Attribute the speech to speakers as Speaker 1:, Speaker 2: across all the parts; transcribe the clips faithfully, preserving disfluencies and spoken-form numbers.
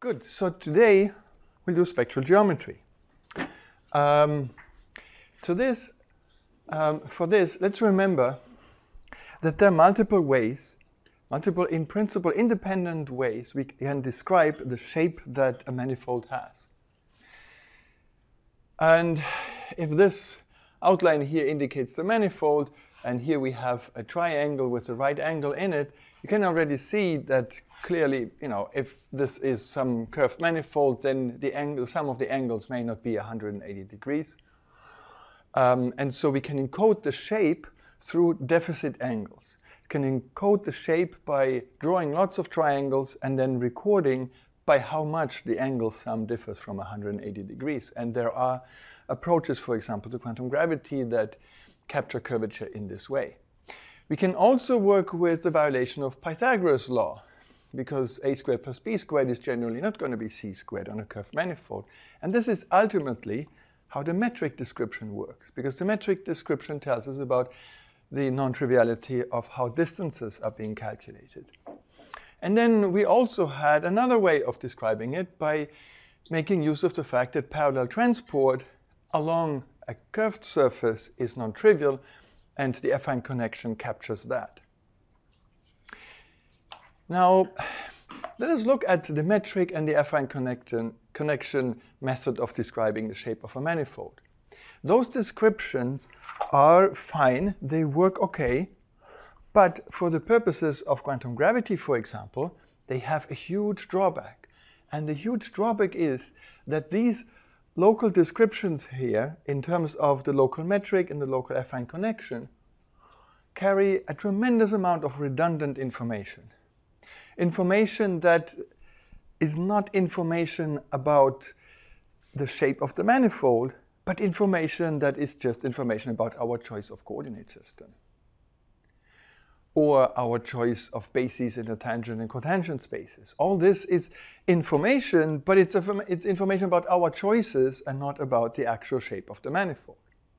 Speaker 1: Good. So today we'll do spectral geometry. Um, to this, um, for this, let's remember that there are multiple ways, multiple in principle independent ways we can describe the shape that a manifold has. And if this outline here indicates the manifold, and here we have a triangle with a right angle in it, you can already see that clearly, you know, if this is some curved manifold, then the angle, some of the angles may not be one hundred eighty degrees. Um, and so we can encode the shape through deficit angles. You can encode the shape by drawing lots of triangles and then recording by how much the angle sum differs from one hundred eighty degrees. And there are approaches, for example, to quantum gravity that capture curvature in this way. We can also work with the violation of Pythagoras' law, because a squared plus b squared is generally not going to be c squared on a curved manifold. And this is ultimately how the metric description works, because the metric description tells us about the non-triviality of how distances are being calculated. And then we also had another way of describing it by making use of the fact that parallel transport along a curved surface is non-trivial, and the affine connection captures that. Now, let us look at the metric and the affine connection, connection method of describing the shape of a manifold. Those descriptions are fine, they work okay, but for the purposes of quantum gravity, for example, they have a huge drawback. And the huge drawback is that these local descriptions here, in terms of the local metric and the local affine connection, carry a tremendous amount of redundant information. Information that is not information about the shape of the manifold, but information that is just information about our choice of coordinate system, or our choice of bases in the tangent and cotangent spaces. All this is information, but it's, a, it's information about our choices and not about the actual shape of the manifold.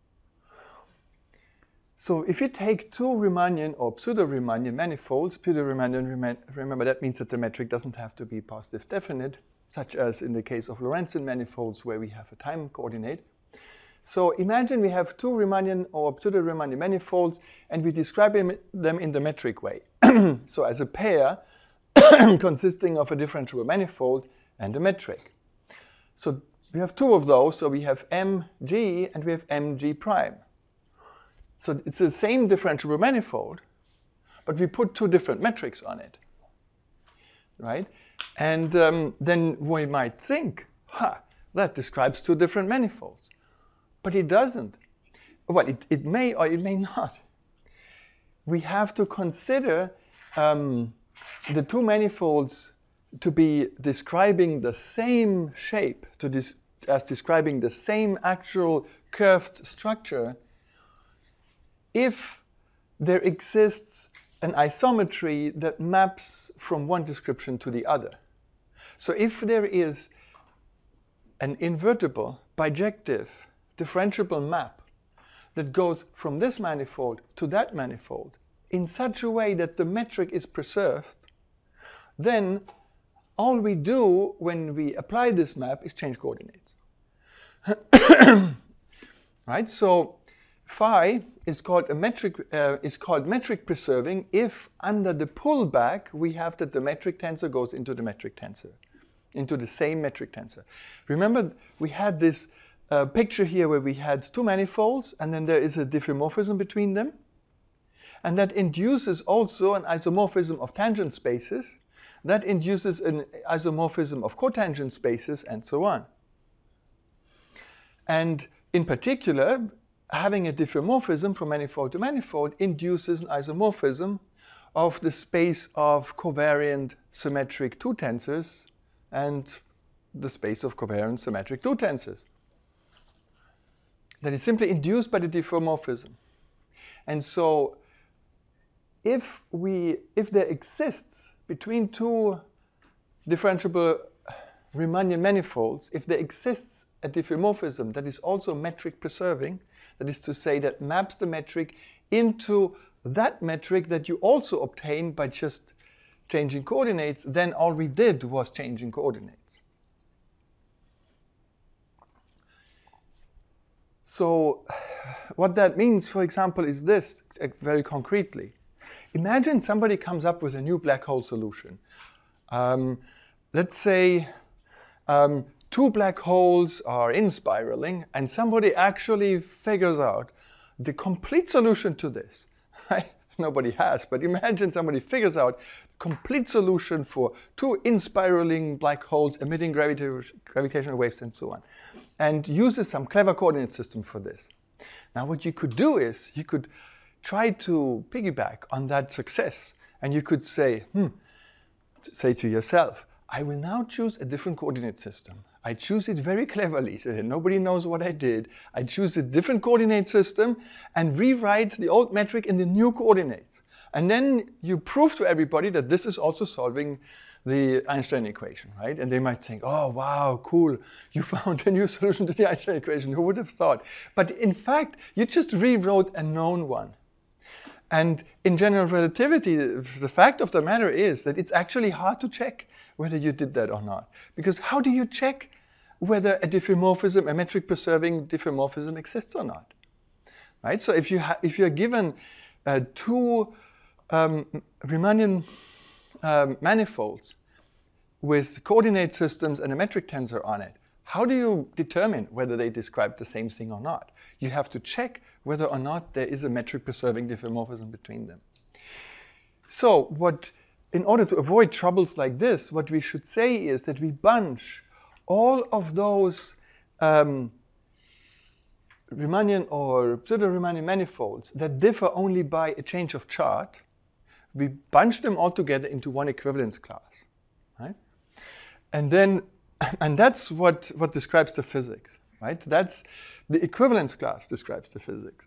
Speaker 1: So if you take two Riemannian or pseudo-Riemannian manifolds, pseudo-Riemannian, remember that means that the metric doesn't have to be positive definite, such as in the case of Lorentzian manifolds where we have a time coordinate. So imagine we have two Riemannian or pseudo-Riemannian manifolds and we describe them in the metric way. So as a pair consisting of a differentiable manifold and a metric. So we have two of those, so we have Mg and we have Mg prime. So it's the same differentiable manifold, but we put two different metrics on it, right? And um, then we might think, ha, that describes two different manifolds. But it doesn't. Well, it, it may or it may not. We have to consider um, the two manifolds to be describing the same shape, to des as describing the same actual curved structure, if there exists an isometry that maps from one description to the other. So if there is an invertible, bijective, differentiable map that goes from this manifold to that manifold in such a way that the metric is preserved, then all we do when we apply this map is change coordinates. Right? So phi is called a metric uh, is called metric preserving if under the pullback we have that the metric tensor goes into the metric tensor, into the same metric tensor. Remember we had this uh, picture here where we had two manifolds and then there is a diffeomorphism between them, and that induces also an isomorphism of tangent spaces, that induces an isomorphism of cotangent spaces, and so on. And in particular, having a diffeomorphism from manifold to manifold induces an isomorphism of the space of covariant symmetric two tensors and the space of covariant symmetric two tensors. That is simply induced by the diffeomorphism. And so if, we, if there exists between two differentiable Riemannian manifolds, if there exists a diffeomorphism that is also metric preserving, that is to say that maps the metric into that metric that you also obtain by just changing coordinates, then all we did was changing coordinates. So what that means, for example, is this, very concretely. Imagine somebody comes up with a new black hole solution. Um, let's say um, two black holes are in spiraling, and somebody actually figures out the complete solution to this. Right? Nobody has, but imagine somebody figures out the complete solution for two in-spiraling black holes emitting gravita gravitational waves and so on, and uses some clever coordinate system for this. Now what you could do is, you could try to piggyback on that success, and you could say, hmm, say to yourself, I will now choose a different coordinate system. I choose it very cleverly so that nobody knows what I did. I choose a different coordinate system and rewrite the old metric in the new coordinates. And then you prove to everybody that this is also solving the Einstein equation, right? And they might think, oh, wow, cool. You found a new solution to the Einstein equation. Who would have thought? But in fact, you just rewrote a known one. And in general relativity, the fact of the matter is that it's actually hard to check whether you did that or not. Because how do you check whether a diffeomorphism, a metric preserving diffeomorphism exists or not? Right? So if, you ha if you're given uh, two um, Riemannian um, manifolds with coordinate systems and a metric tensor on it, how do you determine whether they describe the same thing or not? You have to check whether or not there is a metric preserving diffeomorphism between them. So what, in order to avoid troubles like this, what we should say is that we bunch all of those um, Riemannian or pseudo-Riemannian manifolds that differ only by a change of chart. We bunch them all together into one equivalence class, right? And then, and that's what, what describes the physics, right? That's the equivalence class describes the physics.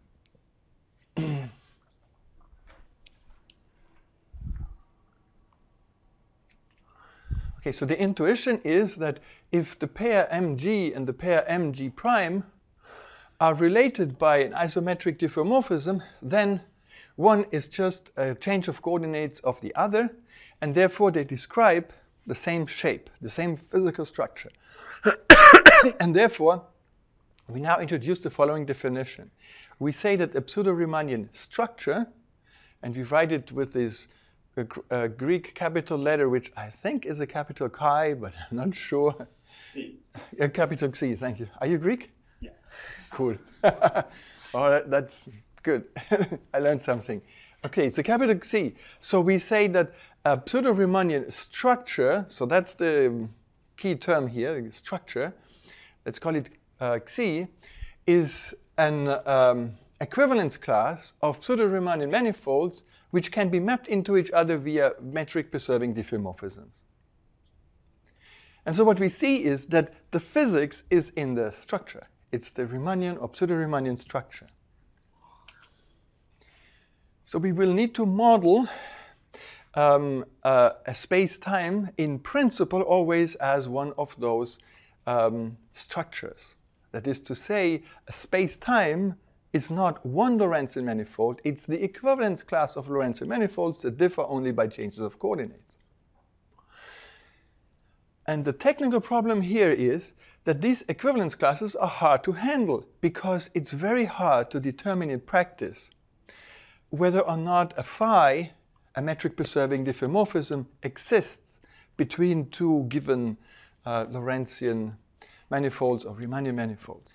Speaker 1: Okay, so the intuition is that if the pair M G and the pair M G prime are related by an isometric diffeomorphism, then one is just a change of coordinates of the other, and therefore they describe the same shape, the same physical structure. And therefore, we now introduce the following definition. We say that a pseudo-Riemannian structure, and we write it with this uh, uh, Greek capital letter, which I think is a capital Chi, but I'm not sure.
Speaker 2: C.
Speaker 1: A capital C, thank you. Are you Greek?
Speaker 2: Yeah.
Speaker 1: Cool. Oh, that, that's good. I learned something. Okay, it's a capital C. So we say that a pseudo-Riemannian structure, so that's the key term here, structure, let's call it uh, Xi, is an um, equivalence class of pseudo-Riemannian manifolds which can be mapped into each other via metric preserving diffeomorphisms. And so what we see is that the physics is in the structure. It's the Riemannian or pseudo-Riemannian structure. So we will need to model um, uh, a space-time in principle always as one of those um, structures. That is to say, a space-time is not one Lorentzian manifold, it's the equivalence class of Lorentzian manifolds that differ only by changes of coordinates. And the technical problem here is that these equivalence classes are hard to handle because it's very hard to determine in practice whether or not a phi, a metric preserving diffeomorphism, exists between two given uh, Lorentzian manifolds or Riemannian manifolds.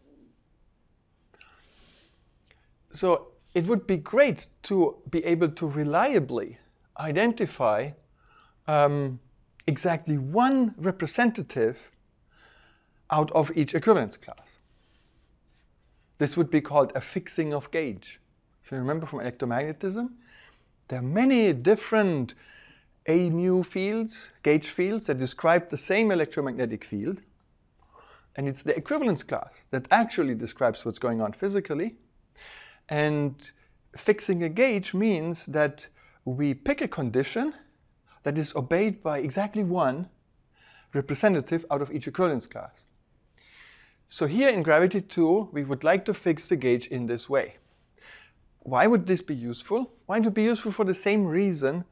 Speaker 1: So it would be great to be able to reliably identify um, exactly one representative out of each equivalence class. This would be called a fixing of gauge. If you remember from electromagnetism, there are many different A mu fields, gauge fields, that describe the same electromagnetic field. And it's the equivalence class that actually describes what's going on physically. And fixing a gauge means that we pick a condition that is obeyed by exactly one representative out of each equivalence class. So here in Gravity two, we would like to fix the gauge in this way. Why would this be useful? Why would it be useful? For the same reason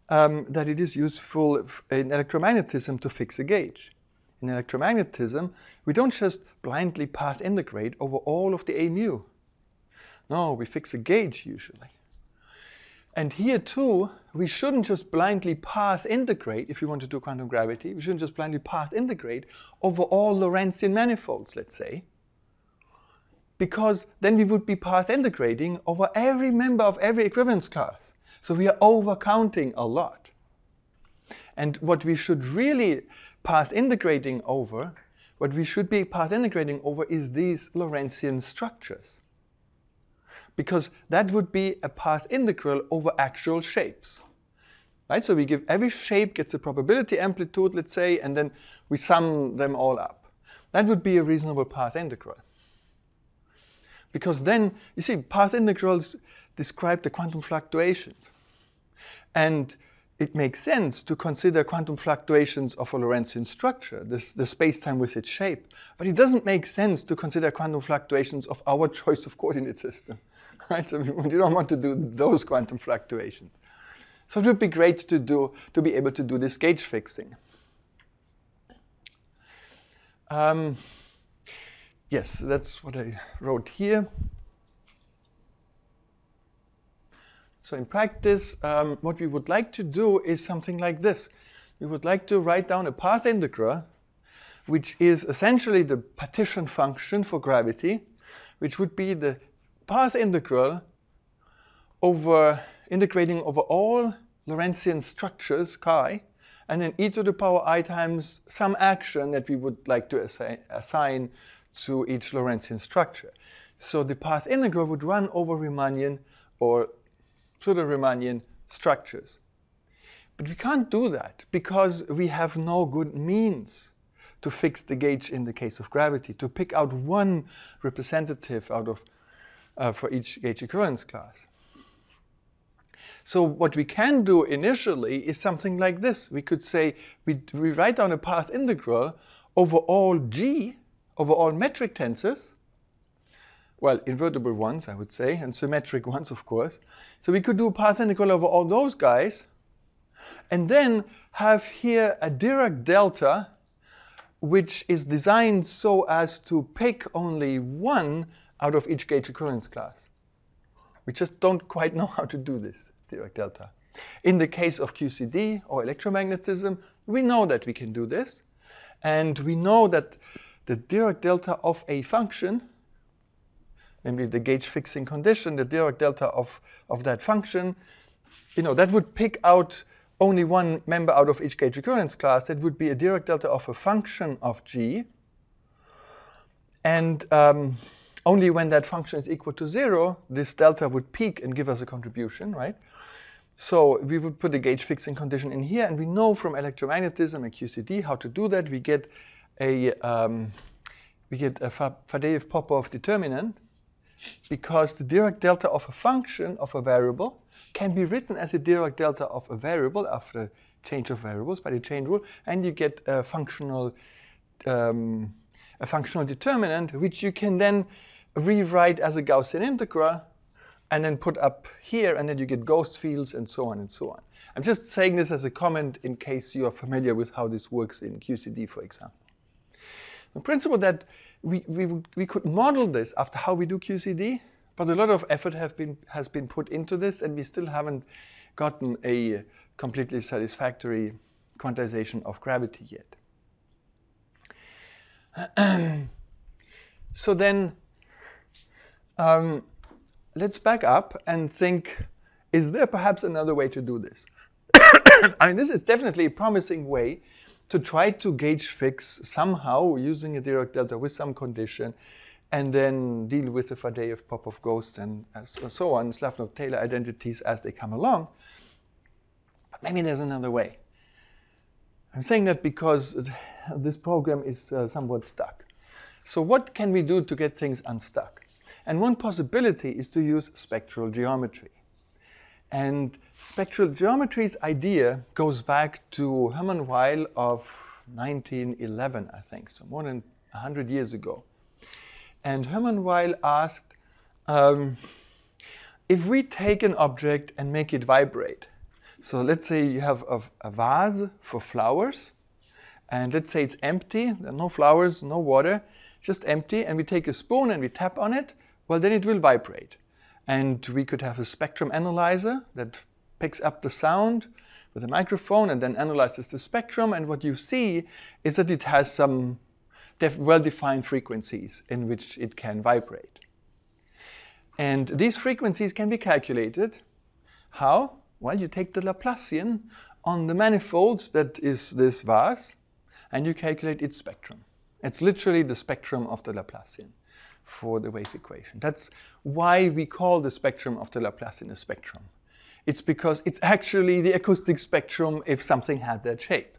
Speaker 1: um, that it is useful in electromagnetism to fix a gauge. In electromagnetism, we don't just blindly path integrate over all of the A mu. No, we fix a gauge usually. And here too, we shouldn't just blindly path integrate if we want to do quantum gravity. We shouldn't just blindly path integrate over all Lorentzian manifolds, let's say. Because then we would be path integrating over every member of every equivalence class. So we are overcounting a lot. And what we should really path integrating over, what we should be path integrating over is these Lorentzian structures. Because that would be a path integral over actual shapes. Right? So we give every shape gets a probability amplitude, let's say, and then we sum them all up. That would be a reasonable path integral. Because then, you see, path integrals describe the quantum fluctuations. And it makes sense to consider quantum fluctuations of a Lorentzian structure, this, the space-time with its shape. But it doesn't make sense to consider quantum fluctuations of our choice of coordinate system. Right? So we don't want to do those quantum fluctuations. So it would be great to, do, to be able to do this gauge fixing. Um, yes, that's what I wrote here. So in practice, um, what we would like to do is something like this. We would like to write down a path integral, which is essentially the partition function for gravity, which would be the path integral over integrating over all Lorentzian structures, chi, and then e to the power I times some action that we would like to assi assign to each Lorentzian structure. So the path integral would run over Riemannian or pseudo-Riemannian structures. But we can't do that because we have no good means to fix the gauge in the case of gravity, to pick out one representative out of Uh, for each gauge equivalence class. So what we can do initially is something like this. We could say we, we write down a path integral over all G, over all metric tensors, well, invertible ones, I would say, and symmetric ones, of course. So we could do a path integral over all those guys, and then have here a Dirac delta, which is designed so as to pick only one out of each gauge equivalence class. We just don't quite know how to do this, Dirac delta. In the case of Q C D or electromagnetism, we know that we can do this. And we know that the Dirac delta of a function, namely the gauge fixing condition, the Dirac delta of, of that function, you know, that would pick out only one member out of each gauge equivalence class. That would be a Dirac delta of a function of G. And um, only when that function is equal to zero, this delta would peak and give us a contribution, right? So we would put a gauge fixing condition in here, and we know from electromagnetism and Q C D how to do that. We get a um, we get a Fadeev-Popov determinant because the Dirac delta of a function of a variable can be written as a Dirac delta of a variable after change of variables by the chain rule, and you get a functional um, a functional determinant, which you can then rewrite as a Gaussian integral and then put up here, and then you get ghost fields and so on and so on. I'm just saying this as a comment in case you are familiar with how this works in Q C D, for example. The principle that we, we, we could model this after how we do Q C D, but a lot of effort have been, has been put into this, and we still haven't gotten a completely satisfactory quantization of gravity yet. So then, um, let's back up and think, is there perhaps another way to do this? I mean, this is definitely a promising way to try to gauge fix somehow using a Dirac delta with some condition, and then deal with the Fadeev-Popov ghosts and so on, Slavnov-Taylor identities as they come along. But maybe there's another way. I'm saying that because this program is uh, somewhat stuck. So what can we do to get things unstuck? And one possibility is to use spectral geometry. And spectral geometry's idea goes back to Hermann Weyl of nineteen eleven, I think, so more than one hundred years ago. And Hermann Weyl asked, um, if we take an object and make it vibrate, So let's say you have a, a vase for flowers, and let's say it's empty, there are no flowers, no water, just empty, and we take a spoon and we tap on it, well, then it will vibrate. And we could have a spectrum analyzer that picks up the sound with a microphone and then analyzes the spectrum, and what you see is that it has some well-defined frequencies in which it can vibrate. And these frequencies can be calculated. How? Well, you take the Laplacian on the manifold that is this vase, and you calculate its spectrum. It's literally the spectrum of the Laplacian for the wave equation. That's why we call the spectrum of the Laplacian a spectrum. It's because it's actually the acoustic spectrum if something had that shape.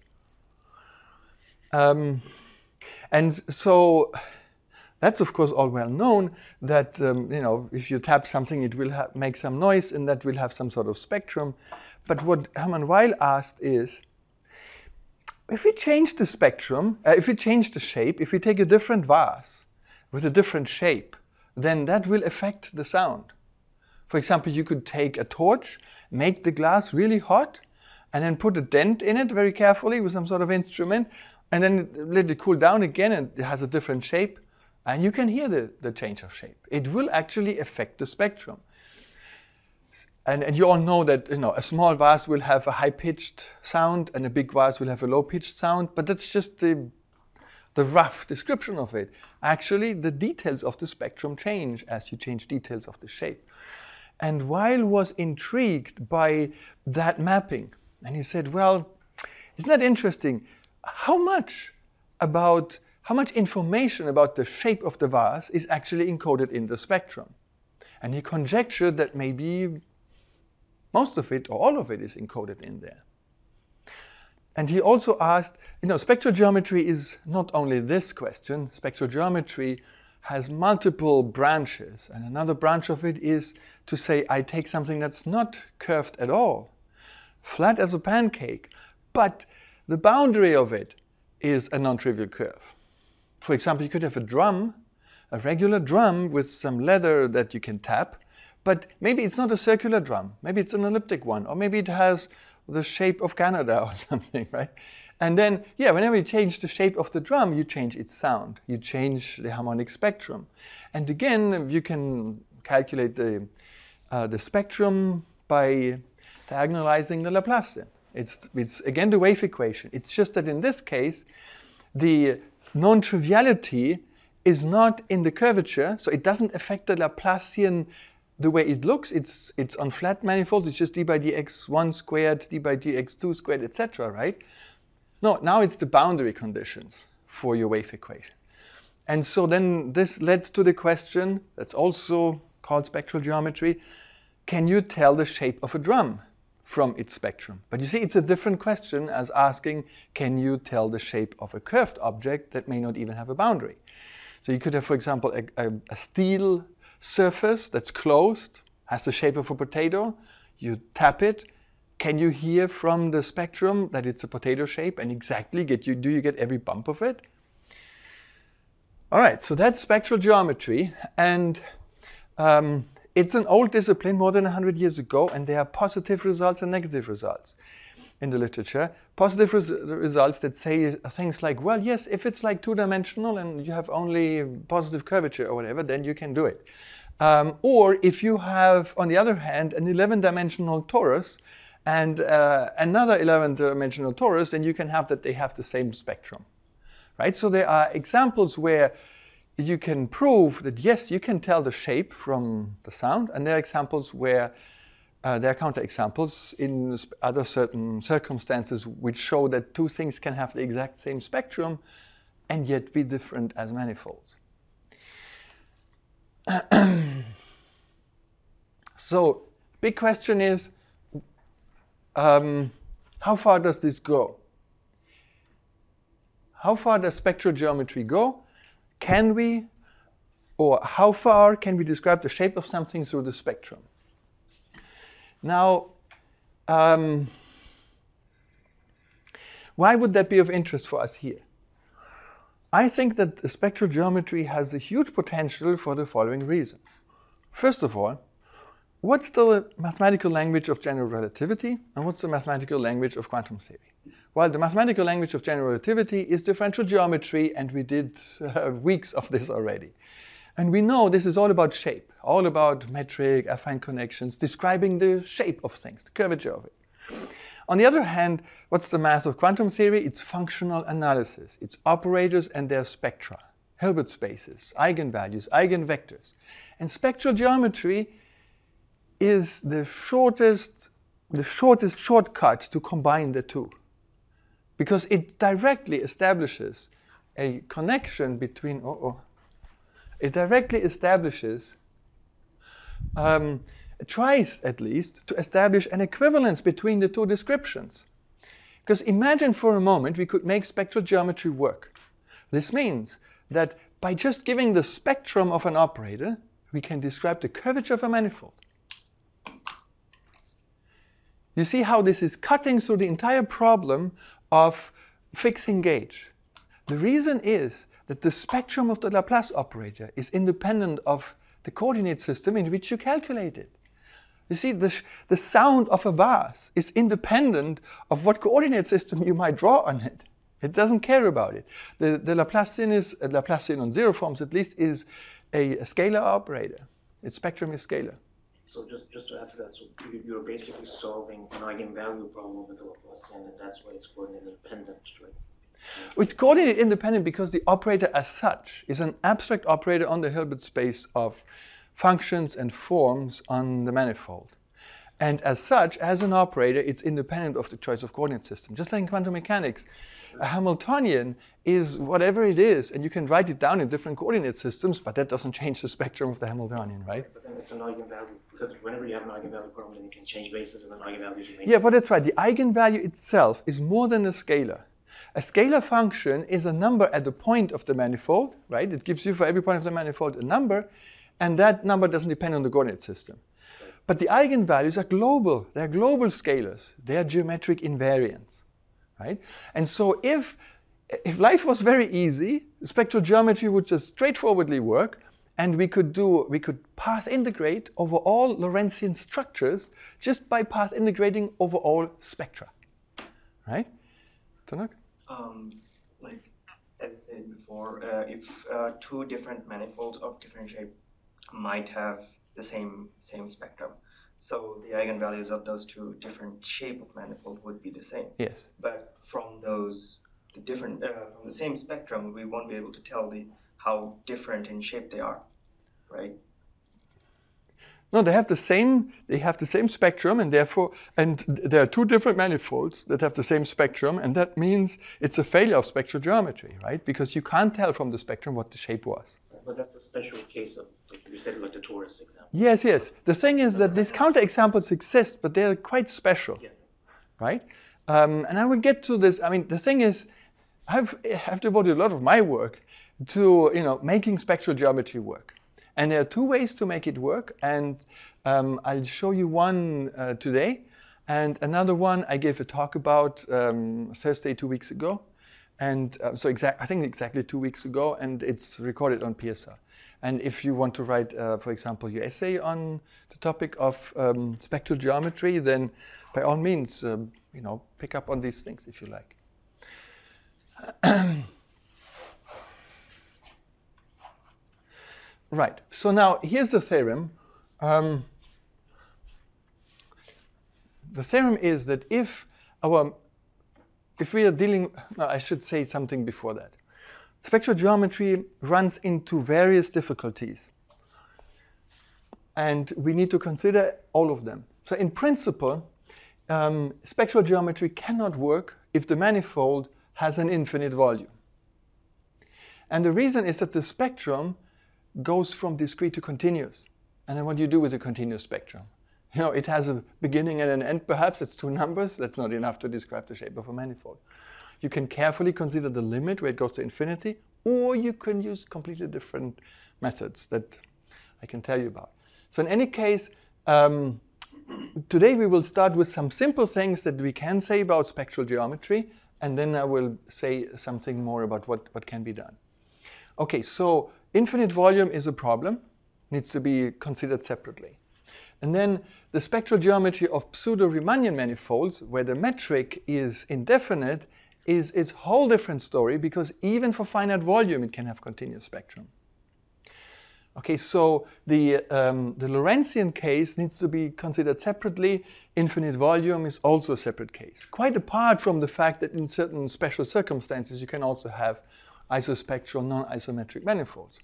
Speaker 1: Um, and so that's of course all well known that um, you know, if you tap something it will make some noise and that will have some sort of spectrum. But what Hermann Weyl asked is, if we change the spectrum, uh, if we change the shape, if we take a different vase with a different shape, then that will affect the sound. For example, you could take a torch, make the glass really hot, and then put a dent in it very carefully with some sort of instrument, and then let it cool down again and it has a different shape, and you can hear the, the change of shape. It will actually affect the spectrum. And, and you all know that, you know, a small vase will have a high-pitched sound and a big vase will have a low-pitched sound, but that's just the, the rough description of it. Actually, the details of the spectrum change as you change details of the shape. And Weyl was intrigued by that mapping. And he said, well, isn't that interesting? How much about, how much information about the shape of the vase is actually encoded in the spectrum? And he conjectured that maybe most of it or all of it is encoded in there. And he also asked, you know, spectral geometry is not only this question. Spectral geometry has multiple branches, and another branch of it is to say I take something that's not curved at all, flat as a pancake, but the boundary of it is a non-trivial curve. For example, you could have a drum, a regular drum with some leather that you can tap, but maybe it's not a circular drum, maybe it's an elliptic one, or maybe it has the shape of Canada or something, right? And then, yeah, whenever you change the shape of the drum, you change its sound. You change the harmonic spectrum. And again, you can calculate the, uh, the spectrum by diagonalizing the Laplacian. It's, it's, again, the wave equation. It's just that in this case, the non-triviality is not in the curvature, so it doesn't affect the Laplacian the way it looks. It's, it's on flat manifolds. It's just d by dx one squared, d by dx two squared, et cetera, right? No, now it's the boundary conditions for your wave equation. And so then this led to the question that's also called spectral geometry. Can you tell the shape of a drum from its spectrum? But you see, it's a different question as asking, can you tell the shape of a curved object that may not even have a boundary? So you could have, for example, a, a, a steel surface that's closed, has the shape of a potato. You tap it. Can you hear from the spectrum that it's a potato shape and exactly get you, do you get every bump of it? All right, so that's spectral geometry, and um, it's an old discipline more than one hundred years ago, and there are positive results and negative results in the literature. Positive res results that say things like, well, yes, if it's like two-dimensional and you have only positive curvature or whatever, then you can do it. Um, or if you have, on the other hand, an eleven-dimensional torus, and uh, another eleven-dimensional torus, then you can have that they have the same spectrum, right? So there are examples where you can prove that, yes, you can tell the shape from the sound, and there are examples where uh, there are counterexamples in other certain circumstances which show that two things can have the exact same spectrum and yet be different as manifolds. So, big question is, Um, how far does this go? How far does spectral geometry go? Can we, or how far can we describe the shape of something through the spectrum? Now, um, why would that be of interest for us here? I think that the spectral geometry has a huge potential for the following reason. First of all, what's the mathematical language of general relativity and what's the mathematical language of quantum theory? Well, the mathematical language of general relativity is differential geometry, and we did uh, weeks of this already. And we know this is all about shape, all about metric, affine connections, describing the shape of things, the curvature of it. On the other hand, what's the math of quantum theory? It's functional analysis. It's operators and their spectra, Hilbert spaces, eigenvalues, eigenvectors. And spectral geometry is the shortest, the shortest shortcut to combine the two, because it directly establishes a connection between, oh, oh, it directly establishes, um, tries at least, to establish an equivalence between the two descriptions. Because imagine for a moment we could make spectral geometry work. This means that by just giving the spectrum of an operator, we can describe the curvature of a manifold. You see how this is cutting through the entire problem of fixing gauge. The reason is that the spectrum of the Laplace operator is independent of the coordinate system in which you calculate it. You see, the, the sound of a vase is independent of what coordinate system you might draw on it. It doesn't care about it. The, the Laplacian, is, uh, Laplacian on zero forms at least is a, a scalar operator. Its spectrum is scalar.
Speaker 2: So just, just to add to that, so you're basically solving an eigenvalue problem with the Laplacian, and that's why it's coordinate independent, right?
Speaker 1: It's coordinate independent because the operator as such is an abstract operator on the Hilbert space of functions and forms on the manifold. And as such, as an operator, it's independent of the choice of coordinate system. Just like in quantum mechanics, a Hamiltonian is whatever it is, and you can write it down in different coordinate systems, but that doesn't change the spectrum of the Hamiltonian, right?
Speaker 2: But then it's an eigenvalue, because whenever you have an eigenvalue problem, then you can change bases and then eigenvalues you make.
Speaker 1: Yeah, but that's right. The eigenvalue itself is more than a scalar. A scalar function is a number at the point of the manifold, right? It gives you for every point of the manifold a number, and that number doesn't depend on the coordinate system. Right. But the eigenvalues are global. They're global scalars. They're geometric invariants, right? And so if, if life was very easy, spectral geometry would just straightforwardly work, and we could do, we could path integrate over all Lorentzian structures just by path integrating over all spectra, right? Tanak?
Speaker 3: Um, like as I said before, uh, if uh, two different manifolds of different shape might have the same same spectrum, so the eigenvalues of those two different shape of manifold would be the same.
Speaker 1: Yes.
Speaker 3: But from those the different uh, from the same spectrum, we won't be able to tell the how different in shape they are, right?
Speaker 1: No, they have the same. They have the same spectrum, and therefore, and there are two different manifolds that have the same spectrum, and that means it's a failure of spectral geometry, right? Because you can't tell from the spectrum what the shape was.
Speaker 2: But that's a special case of, like you said, like the torus example.
Speaker 1: Yes, yes. The thing is that these counterexamples exist, but they're quite special,
Speaker 2: yeah.
Speaker 1: right? Um, and I will get to this. I mean, the thing is, I've I've devoted a lot of my work to you know making spectral geometry work. And there are two ways to make it work, and um, I'll show you one uh, today, and another one I gave a talk about um, Thursday two weeks ago, and uh, so exact I think exactly two weeks ago, and it's recorded on P S R. And if you want to write, uh, for example, your essay on the topic of um, spectral geometry, then by all means, um, you know, pick up on these things if you like. Right, so now here's the theorem. Um, the theorem is that if our, if we are dealing, no, I should say something before that. Spectral geometry runs into various difficulties, and we need to consider all of them. So in principle, um, spectral geometry cannot work if the manifold has an infinite volume. And the reason is that the spectrum goes from discrete to continuous. And then what do you do with a continuous spectrum? You know, it has a beginning and an end, perhaps. It's two numbers. That's not enough to describe the shape of a manifold. You can carefully consider the limit where it goes to infinity, or you can use completely different methods that I can tell you about. So in any case, um, today we will start with some simple things that we can say about spectral geometry, and then I will say something more about what, what can be done. Okay, so infinite volume is a problem, needs to be considered separately. And then the spectral geometry of pseudo-Riemannian manifolds, where the metric is indefinite, is its whole different story, because even for finite volume it can have continuous spectrum. Okay, so the, um, the Lorentzian case needs to be considered separately. Infinite volume is also a separate case. Quite apart from the fact that in certain special circumstances you can also have isospectral non-isometric manifolds.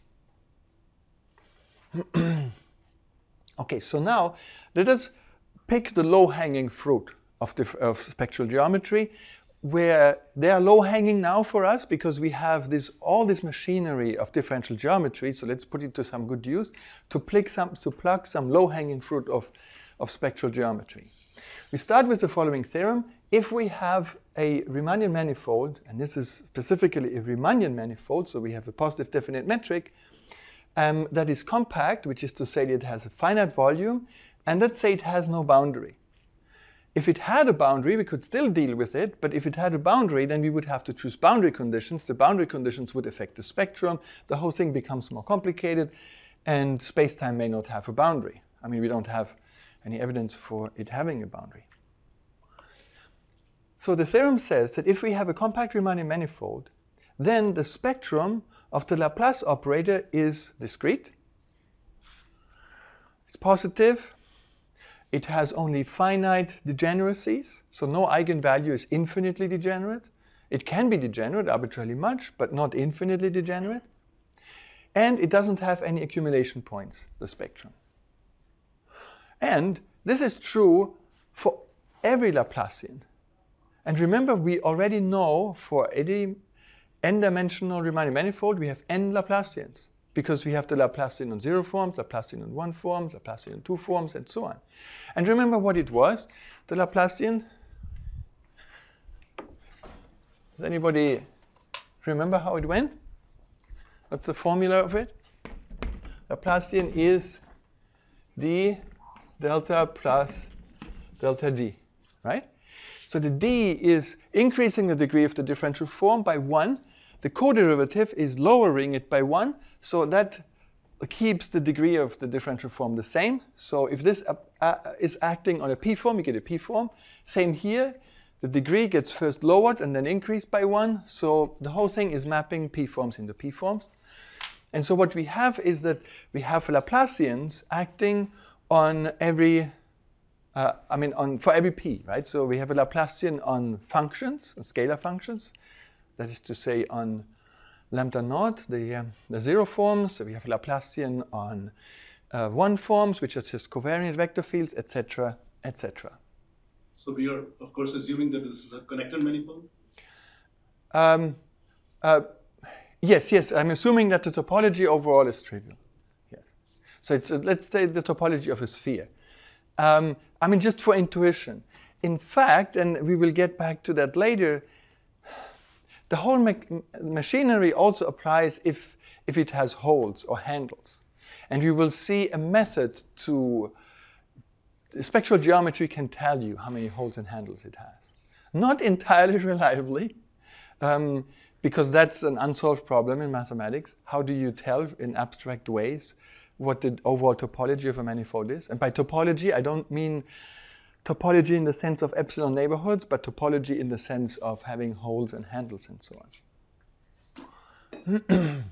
Speaker 1: Okay, so now let us pick the low-hanging fruit of, the, of spectral geometry, where they are low-hanging now for us because we have this, all this machinery of differential geometry. So let's put it to some good use to pluck some, to pluck some low-hanging fruit of, of spectral geometry. We start with the following theorem. If we have a Riemannian manifold, and this is specifically a Riemannian manifold, so we have a positive definite metric, um, that is compact, which is to say that it has a finite volume, and let's say it has no boundary. If it had a boundary, we could still deal with it, but if it had a boundary, then we would have to choose boundary conditions. The boundary conditions would affect the spectrum. The whole thing becomes more complicated, and space-time may not have a boundary. I mean, we don't have any evidence for it having a boundary. So the theorem says that if we have a compact Riemannian manifold, then the spectrum of the Laplace operator is discrete. It's positive. It has only finite degeneracies, so no eigenvalue is infinitely degenerate. It can be degenerate arbitrarily much, but not infinitely degenerate. And it doesn't have any accumulation points, the spectrum. And this is true for every Laplacian. And remember, we already know for any n-dimensional Riemannian manifold, we have n Laplacians, because we have the Laplacian on zero forms, Laplacian on one forms, Laplacian on two forms, and so on. And remember what it was, the Laplacian? Does anybody remember how it went? What's the formula of it? Laplacian is d delta plus delta d, right? So the d is increasing the degree of the differential form by one. The co-derivative is lowering it by one, so that keeps the degree of the differential form the same. So if this uh, uh, is acting on a p-form, you get a p-form. Same here, the degree gets first lowered and then increased by one, so the whole thing is mapping p-forms into p-forms. And so what we have is that we have Laplacians acting on every, uh, I mean, on for every p, right? So we have a Laplacian on functions, on scalar functions. That is to say, on lambda naught, the, um, the zero forms. So we have Laplacian on uh, one forms, which are just covariant vector fields, et cetera, et cetera.
Speaker 4: So we are, of course, assuming that this is a connected manifold?
Speaker 1: Um, uh, yes, yes. I'm assuming that the topology overall is trivial. Yes. So it's, uh, let's say, the topology of a sphere. Um, I mean, just for intuition. In fact, and we will get back to that later, the whole ma machinery also applies if, if it has holes or handles. And we will see a method to, spectral geometry can tell you how many holes and handles it has. Not entirely reliably, um, because that's an unsolved problem in mathematics. How do you tell in abstract ways what the overall topology of a manifold is? And by topology, I don't mean topology in the sense of epsilon neighborhoods, but topology in the sense of having holes and handles and so on.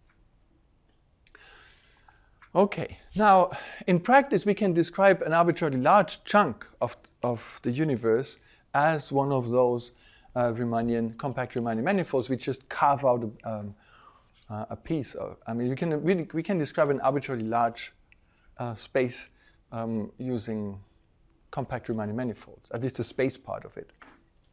Speaker 1: Okay, now in practice we can describe an arbitrarily large chunk of, of the universe as one of those uh, Riemannian, compact Riemannian manifolds. We just carve out a, um, uh, a piece of, I mean, we can, we, we can describe an arbitrarily large uh, space um, using compact Riemannian manifolds, at least the space part of it.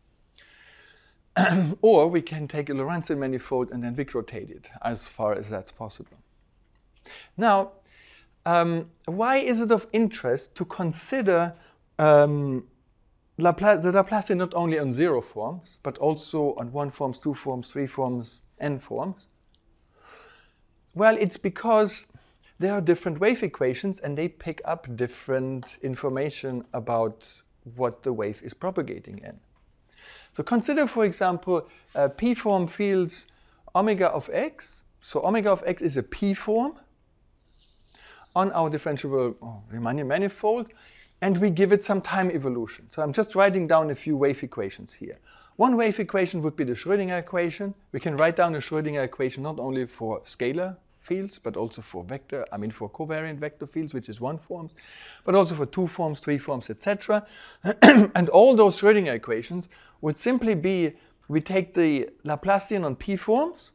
Speaker 1: Or we can take a Lorentzian manifold and then Wick rotate it as far as that's possible. Now, um, why is it of interest to consider um, Laplace, the Laplacian not only on zero forms, but also on one forms, two forms, three forms, n forms? Well, it's because there are different wave equations and they pick up different information about what the wave is propagating in. So consider, for example, uh, p-form fields omega of x. So omega of x is a p-form on our differentiable oh, Riemannian manifold, and we give it some time evolution. So I'm just writing down a few wave equations here. One wave equation would be the Schrödinger equation. We can write down a Schrödinger equation not only for scalar fields, but also for vector, I mean for covariant vector fields, which is one forms, but also for two forms, three forms, et cetera. And all those Schrödinger equations would simply be, we take the Laplacian on p forms,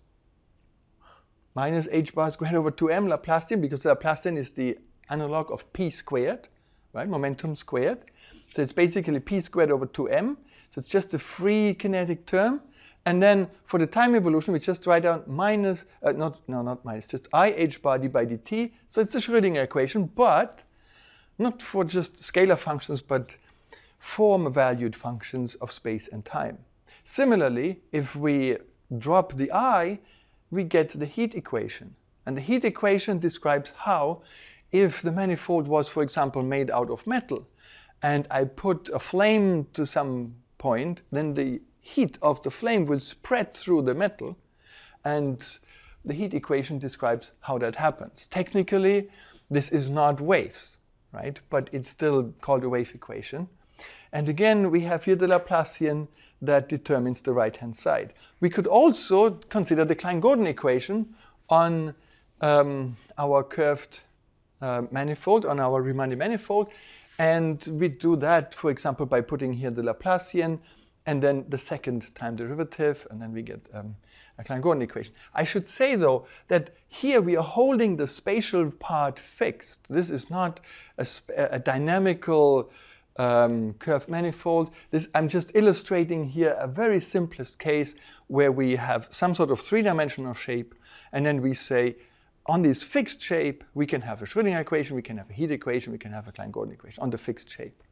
Speaker 1: minus h bar squared over two m Laplacian, because the Laplacian is the analog of p squared, right, momentum squared. So it's basically p squared over two m. So it's just a free kinetic term. And then for the time evolution, we just write down minus, uh, not, no, not minus, just I h bar d by dt. So it's a Schrödinger equation, but not for just scalar functions, but form-valued functions of space and time. Similarly, if we drop the I, we get the heat equation. And the heat equation describes how, if the manifold was, for example, made out of metal, and I put a flame to some point, then the heat of the flame will spread through the metal, and the heat equation describes how that happens. Technically, this is not waves, right? But it's still called a wave equation. And again, we have here the Laplacian that determines the right-hand side. We could also consider the Klein-Gordon equation on um, our curved uh, manifold, on our Riemannian manifold. And we do that, for example, by putting here the Laplacian and then the second time derivative, and then we get um, a Klein-Gordon equation. I should say, though, that here we are holding the spatial part fixed. This is not a, a dynamical um, curved manifold. This, I'm just illustrating here a very simplest case where we have some sort of three-dimensional shape, and then we say, on this fixed shape, we can have a Schrödinger equation, we can have a heat equation, we can have a Klein-Gordon equation on the fixed shape.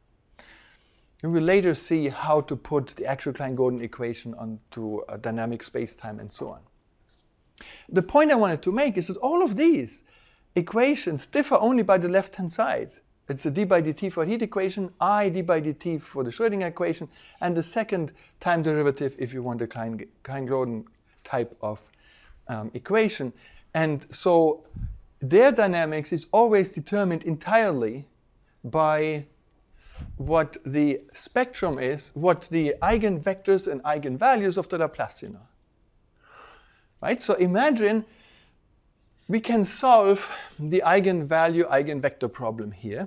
Speaker 1: We will later see how to put the actual Klein-Gordon equation onto a dynamic space-time and so on. The point I wanted to make is that all of these equations differ only by the left-hand side. It's the d by dt for heat equation, I d by dt for the Schrödinger equation, and the second time derivative if you want a Klein, Klein-Gordon type of um, equation. And so their dynamics is always determined entirely by what the spectrum is, what the eigenvectors and eigenvalues of the Laplacian are. Right? So imagine we can solve the eigenvalue eigenvector problem here.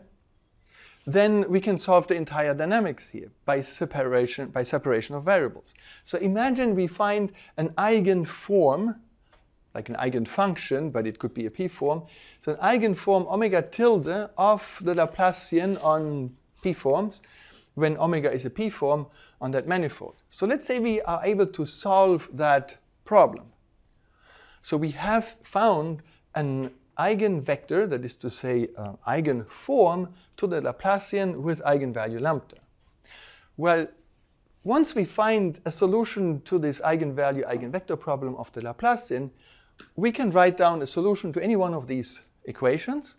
Speaker 1: Then we can solve the entire dynamics here by separation, by separation of variables. So imagine we find an eigenform, like an eigenfunction, but it could be a p-form. So an eigenform omega tilde of the Laplacian on p-forms, when omega is a p-form on that manifold. So let's say we are able to solve that problem. So we have found an eigenvector, that is to say uh, eigenform, to the Laplacian with eigenvalue lambda. Well, once we find a solution to this eigenvalue eigenvector problem of the Laplacian, we can write down a solution to any one of these equations.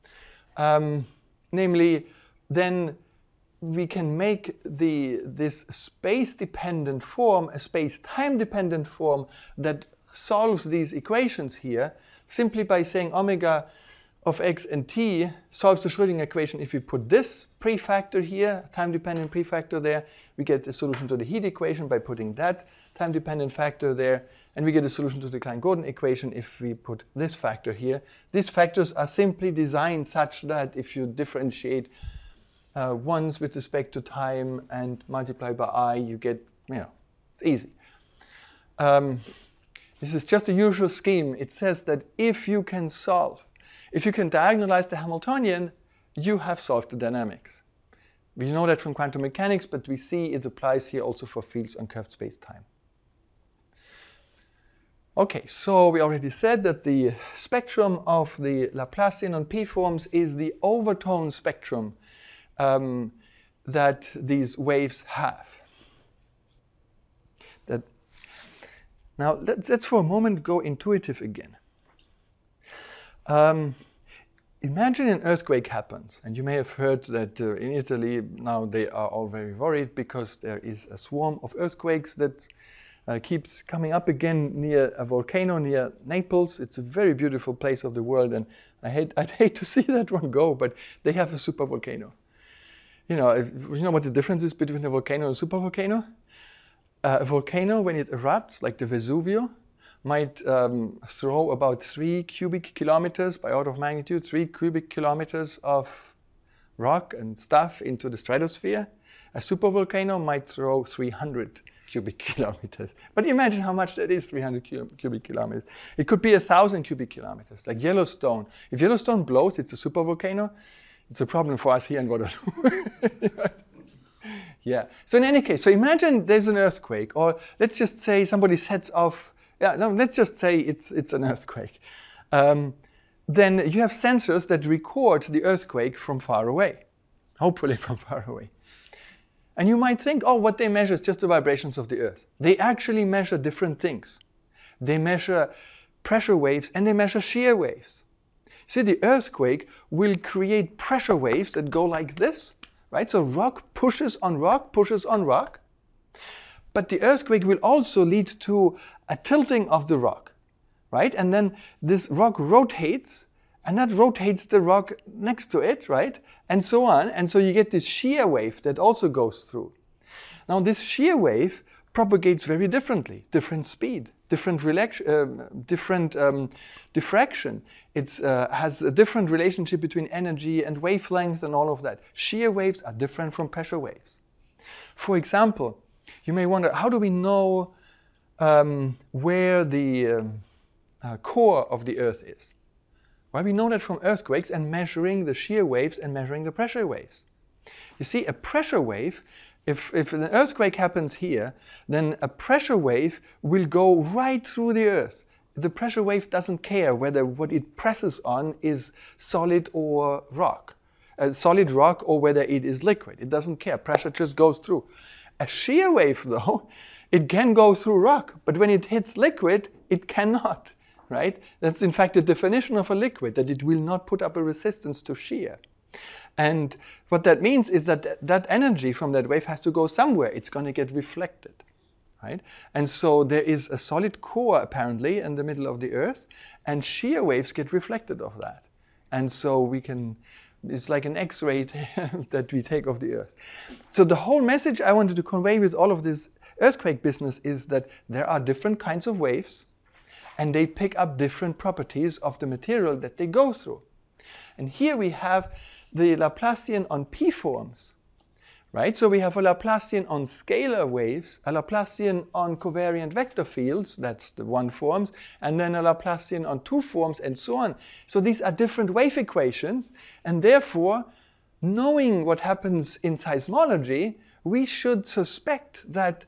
Speaker 1: Um, namely, then we can make the, this space-dependent form a space-time-dependent form that solves these equations here simply by saying omega of x and t solves the Schrödinger equation. If we put this prefactor here, time-dependent prefactor there, we get a solution to the heat equation by putting that time-dependent factor there, and we get a solution to the Klein-Gordon equation if we put this factor here. These factors are simply designed such that if you differentiate uh, ones with respect to time and multiply by I, you get, you know, it's easy. Um, this is just a usual scheme. It says that if you can solve, if you can diagonalize the Hamiltonian, you have solved the dynamics. We know that from quantum mechanics, but we see it applies here also for fields on curved space-time. Okay, so we already said that the spectrum of the Laplacian on p-forms is the overtone spectrum um, that these waves have. That now let's, let's for a moment go intuitive again. Um, imagine an earthquake happens, and you may have heard that uh, in Italy now they are all very worried because there is a swarm of earthquakes that uh, keeps coming up again near a volcano near Naples. It's a very beautiful place of the world, and I hate, I'd hate to see that one go, but they have a supervolcano. You know, if, you know what the difference is between a volcano and a supervolcano? Uh, a volcano, when it erupts, like the Vesuvio, might um, throw about three cubic kilometers by order of magnitude, three cubic kilometers of rock and stuff into the stratosphere. A supervolcano might throw three hundred cubic kilometers. But imagine how much that is, three hundred cubic kilometers. It could be a thousand cubic kilometers, like Yellowstone. If Yellowstone blows, it's a supervolcano. It's a problem for us here in Waterloo. Yeah. So in any case, so imagine there's an earthquake, or let's just say somebody sets off. Yeah. No. Let's just say it's it's an earthquake. Um, then you have sensors that record the earthquake from far away, hopefully from far away. And you might think, oh, what they measure is just the vibrations of the earth. They actually measure different things. They measure pressure waves and they measure shear waves. See, the earthquake will create pressure waves that go like this, right? So rock pushes on rock, pushes on rock. But the earthquake will also lead to a tilting of the rock, right? And then this rock rotates, and that rotates the rock next to it, right? And so on. And so you get this shear wave that also goes through. Now, this shear wave propagates very differently, different speed, different, uh, different um, diffraction. It uh, has a different relationship between energy and wavelength and all of that. Shear waves are different from pressure waves. For example, you may wonder, how do we know um, where the um, uh, core of the Earth is? Well, we know that from earthquakes and measuring the shear waves and measuring the pressure waves. You see, a pressure wave, if, if an earthquake happens here, then a pressure wave will go right through the Earth. The pressure wave doesn't care whether what it presses on is solid or rock, a solid rock, or whether it is liquid. It doesn't care. Pressure just goes through. A shear wave, though, it can go through rock, but when it hits liquid, it cannot. Right? That's in fact the definition of a liquid, that it will not put up a resistance to shear. And what that means is that th that energy from that wave has to go somewhere. It's going to get reflected. Right? And so there is a solid core apparently in the middle of the Earth, and shear waves get reflected off that. And so we can, it's like an X-ray that we take of the Earth. So the whole message I wanted to convey with all of this earthquake business is that there are different kinds of waves, and they pick up different properties of the material that they go through. And here we have the Laplacian on p-forms, right? So we have a Laplacian on scalar waves, a Laplacian on covariant vector fields, that's the one forms, and then a Laplacian on two forms, and so on. So these are different wave equations, and therefore, knowing what happens in seismology, we should suspect that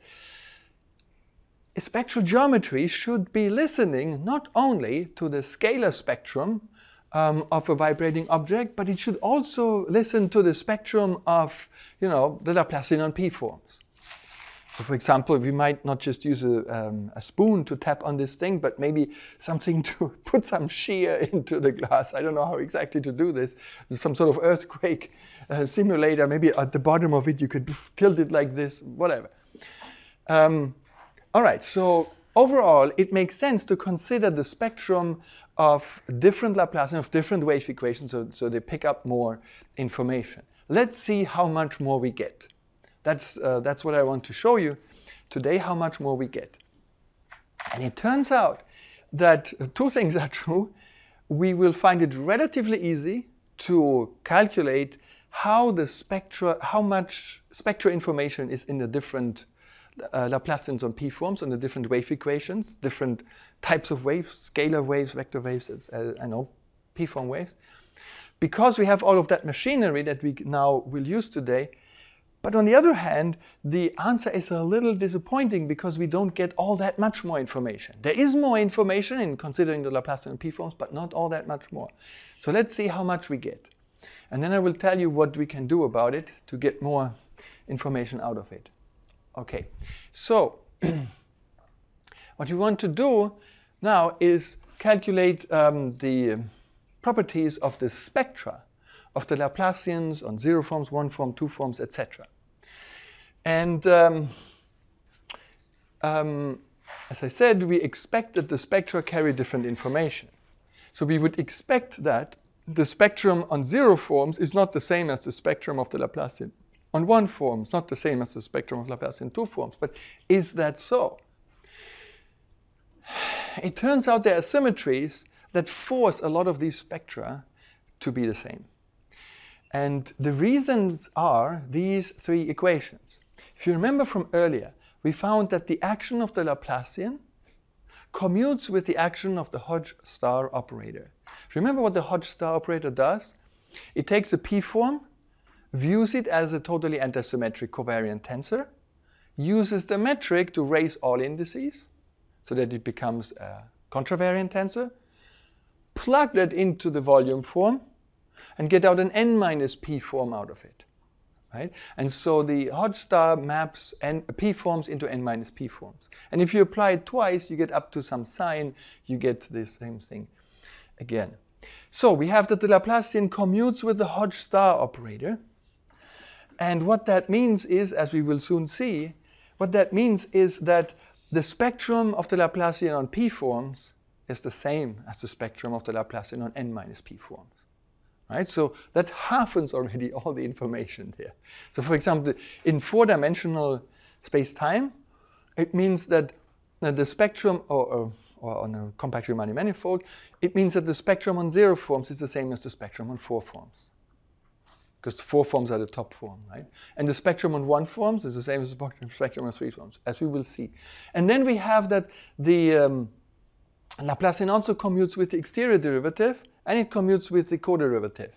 Speaker 1: spectral geometry should be listening not only to the scalar spectrum um, of a vibrating object, but it should also listen to the spectrum of, you know, the Laplacian on p-forms. So for example, we might not just use a, um, a spoon to tap on this thing, but maybe something to put some shear into the glass. I don't know how exactly to do this. There's some sort of earthquake uh, simulator. Maybe at the bottom of it you could tilt it like this, whatever. Um, All right, so overall, it makes sense to consider the spectrum of different Laplacian, of different wave equations, so, so they pick up more information. Let's see how much more we get. That's, uh, that's what I want to show you today, how much more we get. And it turns out that two things are true. We will find it relatively easy to calculate how the spectra, how much spectral information is in the different Uh, Laplacians on p-forms, on the different wave equations, different types of waves, scalar waves, vector waves, uh, I know, p-form waves. Because we have all of that machinery that we now will use today. But on the other hand, the answer is a little disappointing because we don't get all that much more information. There is more information in considering the Laplacian on p-forms, but not all that much more. So let's see how much we get. And then I will tell you what we can do about it to get more information out of it. Okay, so what we want to do now is calculate um, the properties of the spectra of the Laplacians on zero forms, one form, two forms, et cetera. And um, um, as I said, we expect that the spectra carry different information. So we would expect that the spectrum on zero forms is not the same as the spectrum of the Laplacian on one form. It's not the same as the spectrum of Laplacian two forms. But is that so? It turns out there are symmetries that force a lot of these spectra to be the same. And the reasons are these three equations. If you remember from earlier, we found that the action of the Laplacian commutes with the action of the Hodge star operator. Remember what the Hodge star operator does? It takes a p-form, views it as a totally antisymmetric covariant tensor, uses the metric to raise all indices so that it becomes a contravariant tensor, plug that into the volume form, and get out an n minus p form out of it. Right? And so the Hodge star maps n, p forms into n minus p forms. And if you apply it twice, you get up to some sign, you get the same thing again. So we have that the Laplacian commutes with the Hodge star operator. And what that means is, as we will soon see, what that means is that the spectrum of the Laplacian on p forms is the same as the spectrum of the Laplacian on n minus p forms. Right? So that halvens already all the information there. So for example, in four-dimensional space-time, it means that uh, the spectrum, or, or, or on a compact Riemannian manifold, it means that the spectrum on zero forms is the same as the spectrum on four forms. Because four forms are the top form, right? And the spectrum on one forms is the same as the spectrum on three forms, as we will see. And then we have that the um, Laplacian also commutes with the exterior derivative, and it commutes with the co-derivative.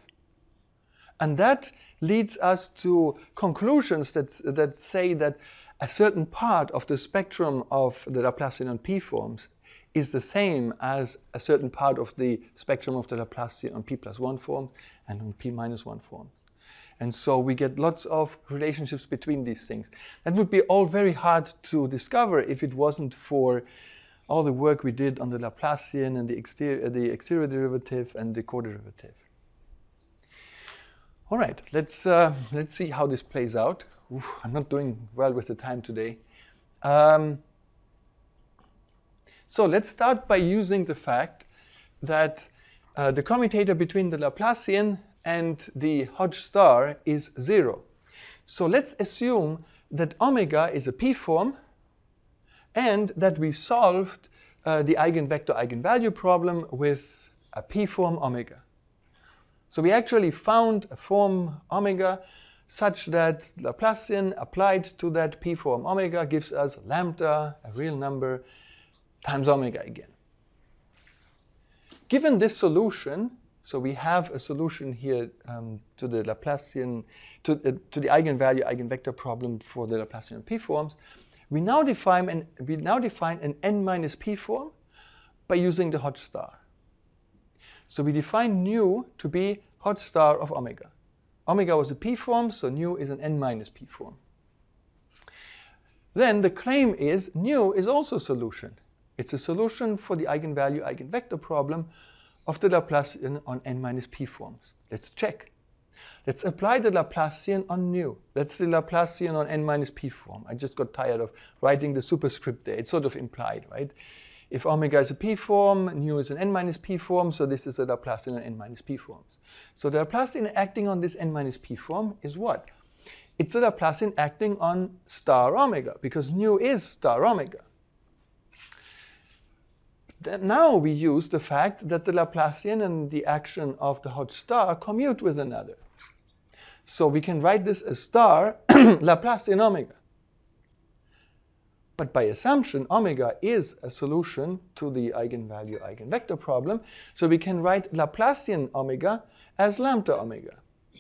Speaker 1: And that leads us to conclusions that, that say that a certain part of the spectrum of the Laplacian on p forms is the same as a certain part of the spectrum of the Laplacian on p plus one forms and on p minus one forms. And so we get lots of relationships between these things. That would be all very hard to discover if it wasn't for all the work we did on the Laplacian and the exterior, the exterior derivative and the co-derivative. All right, let's, uh, let's see how this plays out. Oof, I'm not doing well with the time today. Um, so let's start by using the fact that uh, the commutator between the Laplacian and the Hodge star is zero. So let's assume that omega is a p-form and that we solved uh, the eigenvector eigenvalue problem with a p-form omega. So we actually found a form omega such that Laplacian applied to that p-form omega gives us lambda, a real number, times omega again. Given this solution, so we have a solution here um, to the Laplacian, to, uh, to the eigenvalue eigenvector problem for the Laplacian p-forms, we now define an, we now define an n minus p form by using the Hodge star. So we define nu to be Hodge star of omega. Omega was a p form, so nu is an n minus p form. Then the claim is nu is also a solution. It's a solution for the eigenvalue eigenvector problem of the Laplacian on n minus p forms. Let's check. Let's apply the Laplacian on nu. That's the Laplacian on n minus p form. I just got tired of writing the superscript there. It's sort of implied, right? If omega is a p form, nu is an n minus p form, so this is a Laplacian on n minus p forms. So the Laplacian acting on this n minus p form is what? It's the Laplacian acting on star omega, because nu is star omega. Then now we use the fact that the Laplacian and the action of the Hodge star commute with another. So we can write this as star Laplacian omega. But by assumption, omega is a solution to the eigenvalue eigenvector problem. So we can write Laplacian omega as lambda omega.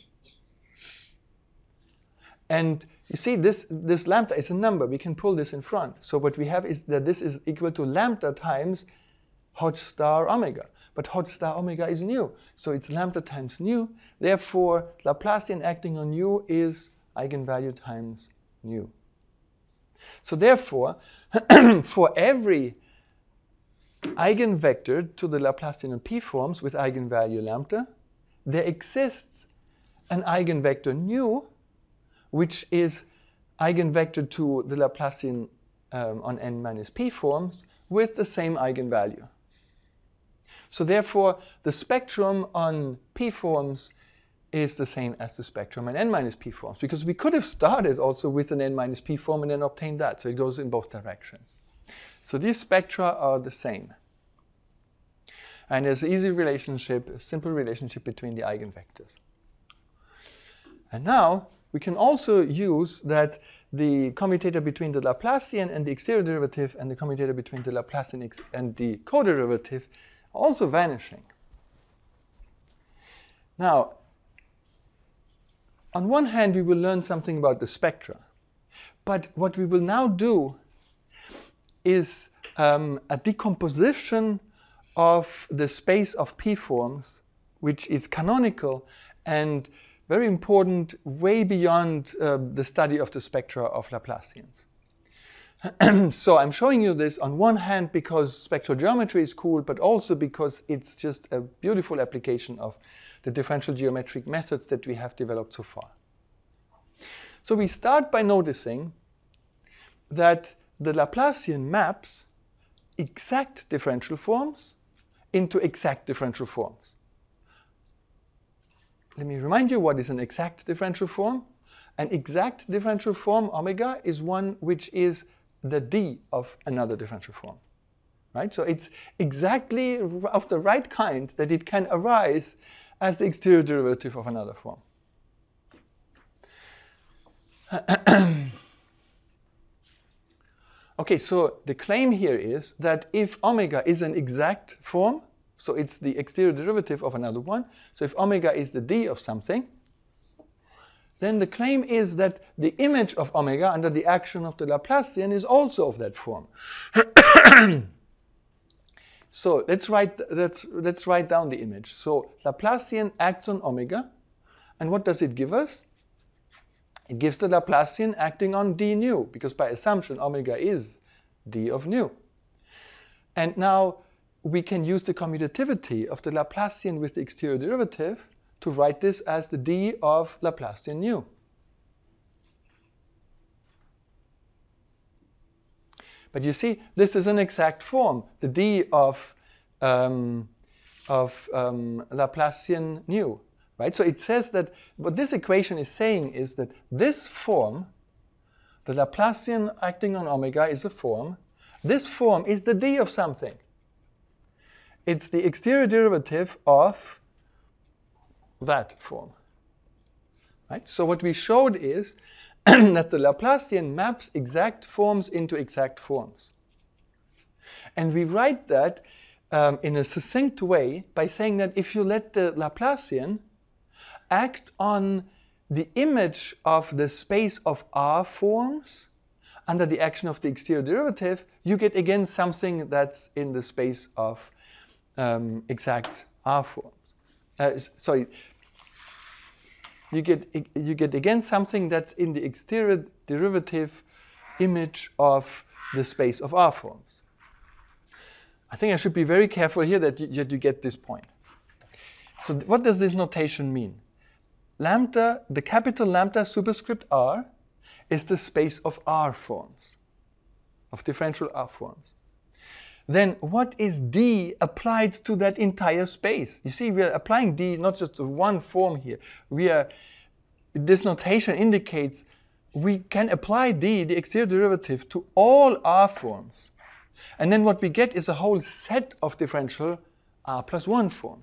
Speaker 1: And you see, this, this lambda is a number. We can pull this in front. So what we have is that this is equal to lambda times Hodge star omega. But Hodge star omega is nu. So it's lambda times nu. Therefore, Laplacian acting on nu is eigenvalue times nu. So therefore, for every eigenvector to the Laplacian on p forms with eigenvalue lambda, there exists an eigenvector nu, which is eigenvector to the Laplacian um, on n minus p forms with the same eigenvalue. So therefore, the spectrum on p forms is the same as the spectrum on n minus p forms, because we could have started also with an n minus p form and then obtained that. So it goes in both directions. So these spectra are the same. And there's an easy relationship, a simple relationship between the eigenvectors. And now we can also use that the commutator between the Laplacian and the exterior derivative and the commutator between the Laplacian and the co-derivative are also vanishing. Now, on one hand, we will learn something about the spectra. But what we will now do is um, a decomposition of the space of p-forms, which is canonical and very important, way beyond uh, the study of the spectra of Laplacians. So I'm showing you this on one hand because spectral geometry is cool, but also because it's just a beautiful application of the differential geometric methods that we have developed so far. So we start by noticing that the Laplacian maps exact differential forms into exact differential forms. Let me remind you what is an exact differential form. An exact differential form, omega, is one which is the d of another differential form. Right? So it's exactly of the right kind that it can arise as the exterior derivative of another form. Okay, so the claim here is that if omega is an exact form, so it's the exterior derivative of another one, so if omega is the d of something, then the claim is that the image of omega under the action of the Laplacian is also of that form. So let's write, let's, let's write down the image. So Laplacian acts on omega, and what does it give us? It gives the Laplacian acting on d nu, because by assumption omega is d of nu. And now we can use the commutativity of the Laplacian with the exterior derivative to write this as the d of Laplacian nu. But you see, this is an exact form, the d of, um, of um, Laplacian nu. Right? So it says that what this equation is saying is that this form, the Laplacian acting on omega is a form. This form is the d of something. It's the exterior derivative of that form. Right? So what we showed is that the Laplacian maps exact forms into exact forms. And we write that um, in a succinct way by saying that if you let the Laplacian act on the image of the space of R forms under the action of the exterior derivative, you get again something that's in the space of um, exact R forms. Uh, sorry, you get, you get again something that's in the exterior derivative image of the space of R forms. I think I should be very careful here that you, that you get this point. So what does this notation mean? Lambda, the capital lambda superscript R is the space of R forms, of differential R forms. Then what is d applied to that entire space? You see, we are applying d not just to one form here. We are, this notation indicates we can apply d, the exterior derivative, to all R forms. And then what we get is a whole set of differential R plus one forms.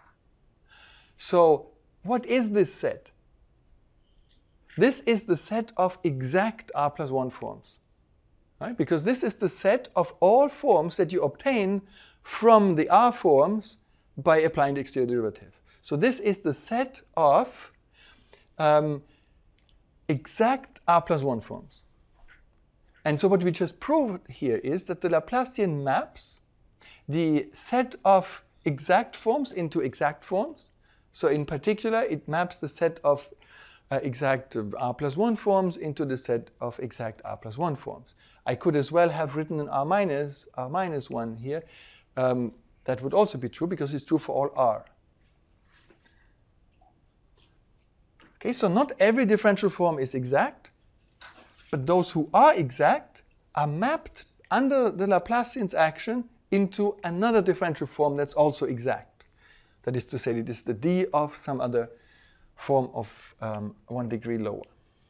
Speaker 1: So what is this set? This is the set of exact R plus one forms. Right? Because this is the set of all forms that you obtain from the R forms by applying the exterior derivative. So this is the set of um, exact R plus one forms. And so what we just proved here is that the Laplacian maps the set of exact forms into exact forms. So in particular, it maps the set of uh, exact R plus one forms into the set of exact R plus one forms. I could as well have written an R minus, R minus one here. Um, that would also be true because it's true for all R. Okay, so not every differential form is exact, but those who are exact are mapped under the Laplacian's action into another differential form that's also exact. That is to say, it is the d of some other form of um, one degree lower.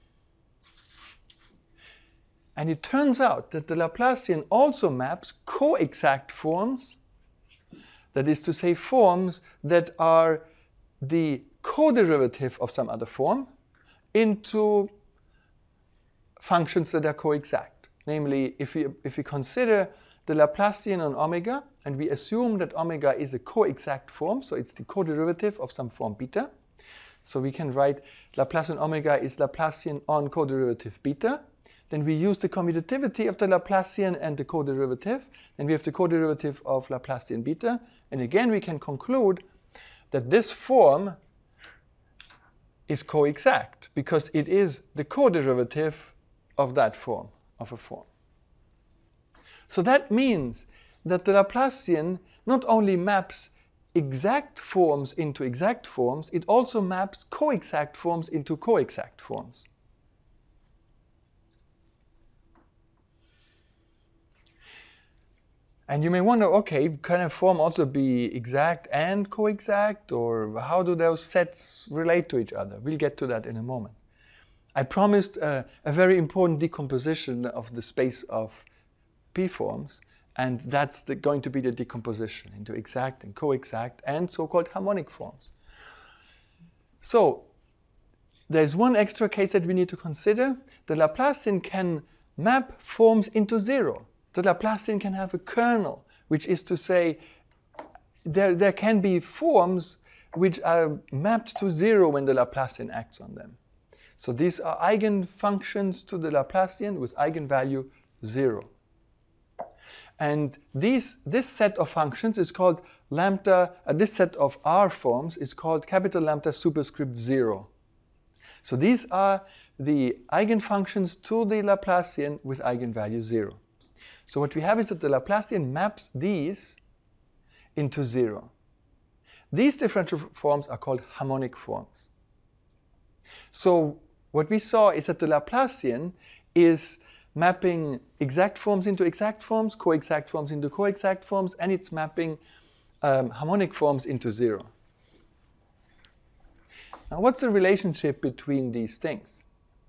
Speaker 1: And it turns out that the Laplacian also maps co-exact forms, that is to say, forms that are the co-derivative of some other form, into functions that are co-exact. Namely, if we, if we consider the Laplacian on omega, and we assume that omega is a co-exact form, so it's the co-derivative of some form beta. So we can write Laplacian omega is Laplacian on co-derivative beta. Then we use the commutativity of the Laplacian and the co-derivative. Then we have the co-derivative of Laplacian beta. And again, we can conclude that this form is co-exact because it is the co-derivative of that form, of a form. So that means that the Laplacian not only maps exact forms into exact forms, it also maps co-exact forms into co-exact forms. And you may wonder, okay, can a form also be exact and co-exact, or how do those sets relate to each other? We'll get to that in a moment. I promised uh, a very important decomposition of the space of p-forms, and that's the, going to be the decomposition into exact and co-exact and so-called harmonic forms. So there's one extra case that we need to consider. The Laplacian can map forms into zero. The Laplacian can have a kernel, which is to say there, there can be forms which are mapped to zero when the Laplacian acts on them. So these are eigenfunctions to the Laplacian with eigenvalue zero. And these, this set of functions is called lambda, uh, this set of R forms is called capital lambda superscript zero. So these are the eigenfunctions to the Laplacian with eigenvalue zero. So what we have is that the Laplacian maps these into zero. These differential forms are called harmonic forms. So what we saw is that the Laplacian is mapping exact forms into exact forms, co-exact forms into co-exact forms, and it's mapping um, harmonic forms into zero. Now, what's the relationship between these things?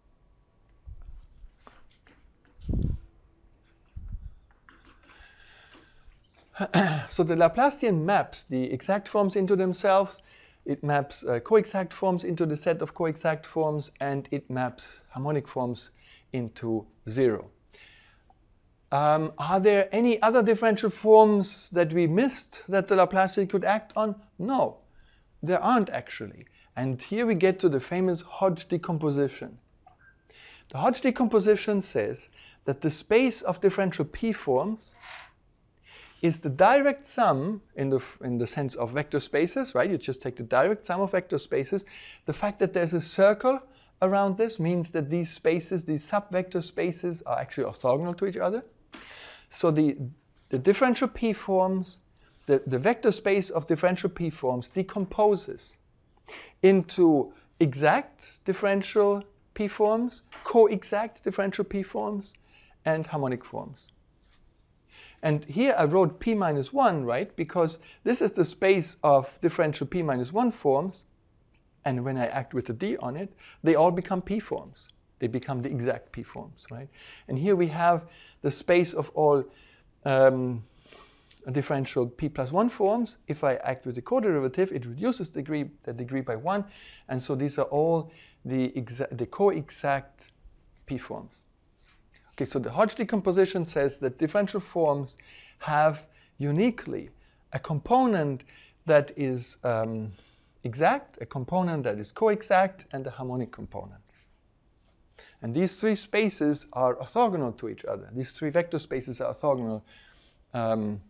Speaker 1: So the Laplacian maps the exact forms into themselves, it maps uh, co-exact forms into the set of co-exact forms, and it maps harmonic forms into zero. Um, are there any other differential forms that we missed that the Laplacian could act on? No, there aren't actually. And here we get to the famous Hodge decomposition. The Hodge decomposition says that the space of differential p-forms is the direct sum in the, in the sense of vector spaces, right? You just take the direct sum of vector spaces. The fact that there's a circle around this means that these spaces, these subvector spaces, are actually orthogonal to each other. So the, the differential p-forms, the, the vector space of differential p-forms decomposes into exact differential p-forms, co-exact differential p-forms, and harmonic forms. And here I wrote p minus one, right? Because this is the space of differential p minus one forms. And when I act with a d on it, they all become p-forms. They become the exact p-forms, right? And here we have the space of all um, differential p plus one forms. If I act with the co-derivative, it reduces degree, the degree by one. And so these are all the, the co-exact p-forms. Okay, so the Hodge decomposition says that differential forms have uniquely a component that is um, exact, a component that is co-exact, and a harmonic component. And these three spaces are orthogonal to each other. These three vector spaces are orthogonal. Um,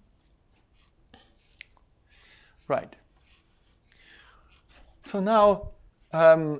Speaker 1: right. So now, um,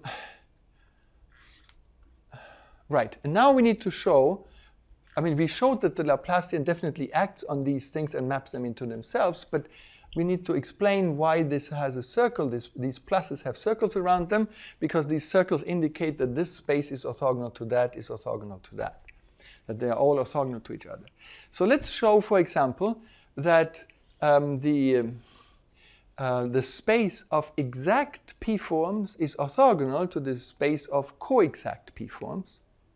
Speaker 1: right, and now we need to show, I mean, we showed that the Laplacian definitely acts on these things and maps them into themselves, but we need to explain why this has a circle. This, these pluses have circles around them, because these circles indicate that this space is orthogonal to that, is orthogonal to that. that they are all orthogonal to each other. So let's show, for example, that um, the, um, uh, the space of exact p-forms is orthogonal to the space of co-exact p-forms.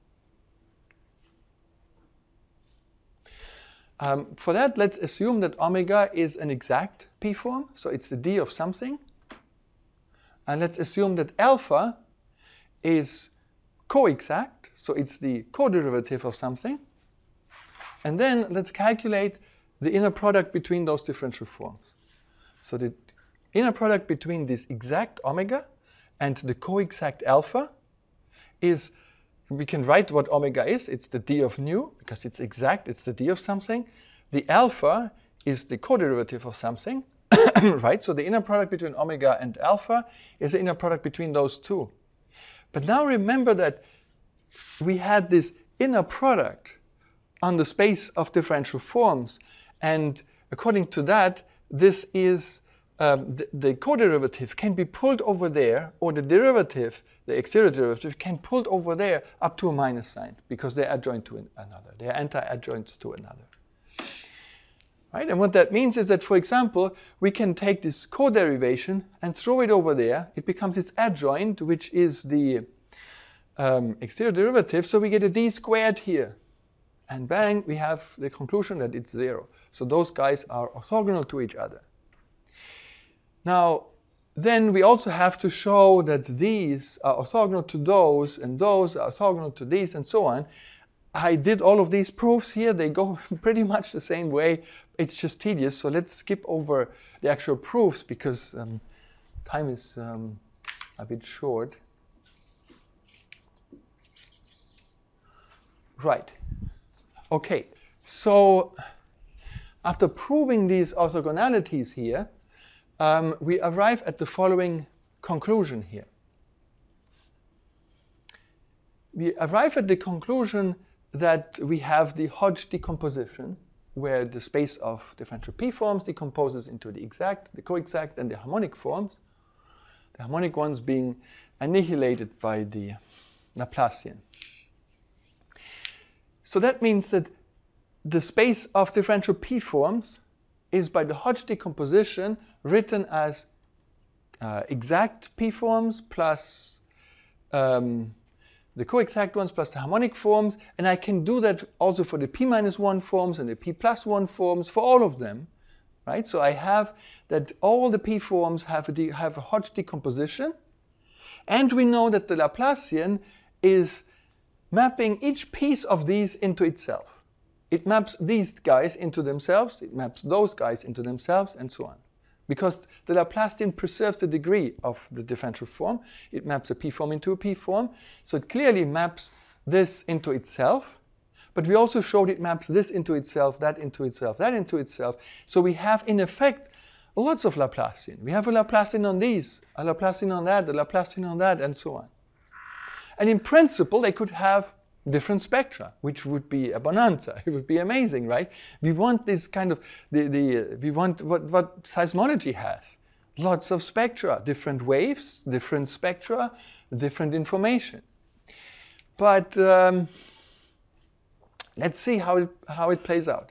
Speaker 1: Um, for that, let's assume that omega is an exact p-form, so it's the d of something. And let's assume that alpha is co-exact, so it's the co-derivative of something. And then let's calculate the inner product between those differential forms. So the inner product between this exact omega and the co-exact alpha is, we can write what omega is. It's the d of nu, because it's exact, it's the d of something. The alpha is the co-derivative of something, right? So the inner product between omega and alpha is the inner product between those two. But now remember that we had this inner product on the space of differential forms, and according to that, this is um, the, the co-derivative can be pulled over there, or the derivative, the exterior derivative, can pulled over there up to a minus sign, because they're adjoint to another. They're anti-adjoints to another. Right? And what that means is that, for example, we can take this co-derivation and throw it over there. It becomes its adjoint, which is the um, exterior derivative, so we get a d squared here. And bang, we have the conclusion that it's zero. So those guys are orthogonal to each other. Now, then we also have to show that these are orthogonal to those, and those are orthogonal to these, and so on. I did all of these proofs here. They go pretty much the same way. It's just tedious, so let's skip over the actual proofs, because um, time is um, a bit short. Right. Okay, so after proving these orthogonalities here, um, we arrive at the following conclusion here. We arrive at the conclusion that we have the Hodge decomposition, where the space of differential p-forms decomposes into the exact, the co-exact, and the harmonic forms, the harmonic ones being annihilated by the Laplacian. So that means that the space of differential p-forms is, by the Hodge decomposition, written as uh, exact p-forms plus um, the co-exact ones plus the harmonic forms, and I can do that also for the p minus one forms and the p plus one forms, for all of them, right? So I have that all the p-forms have a, de have a Hodge decomposition, and we know that the Laplacian is mapping each piece of these into itself. It maps these guys into themselves, it maps those guys into themselves, and so on. Because the Laplacian preserves the degree of the differential form. It maps a p-form into a p-form, so it clearly maps this into itself. But we also showed it maps this into itself, that into itself, that into itself. So we have, in effect, lots of Laplacian. We have a Laplacian on these, a Laplacian on that, a Laplacian on that, and so on. And in principle, they could have different spectra, which would be a bonanza. It would be amazing, right? We want this kind of, the, the, we want what, what seismology has. Lots of spectra, different waves, different spectra, different information. But um, let's see how it, how it plays out.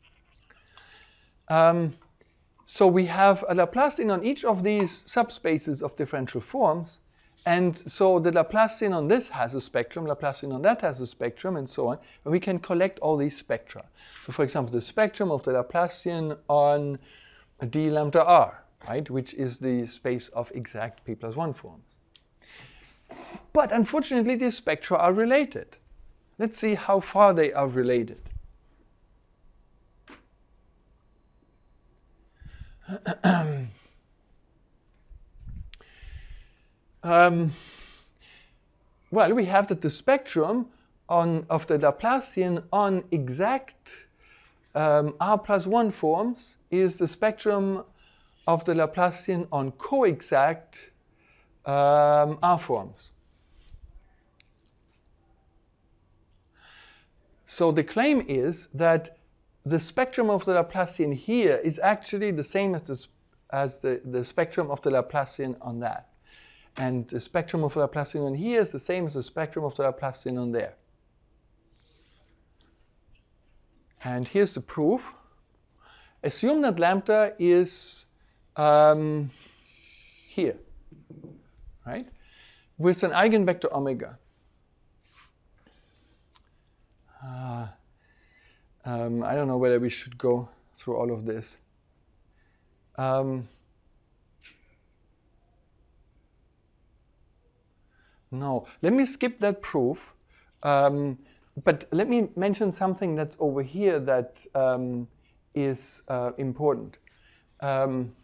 Speaker 1: Um, so we have a Laplacian on each of these subspaces of differential forms. And so the Laplacian on this has a spectrum, Laplacian on that has a spectrum, and so on. And we can collect all these spectra. So for example, the spectrum of the Laplacian on d lambda r, right, which is the space of exact p plus one forms. But unfortunately, these spectra are related. Let's see how far they are related. Um, well, we have that the spectrum on, of the Laplacian on exact um, r plus one forms is the spectrum of the Laplacian on co-exact um, r forms. So the claim is that the spectrum of the Laplacian here is actually the same as the, as the, the spectrum of the Laplacian on that. And the spectrum of the Laplacian on here is the same as the spectrum of the Laplacian on there. And here's the proof. Assume that lambda is um, here, right? With an eigenvector omega. Uh, um, I don't know whether we should go through all of this. Um, no, let me skip that proof. Um, but let me mention something that's over here that um, is uh, important. Um,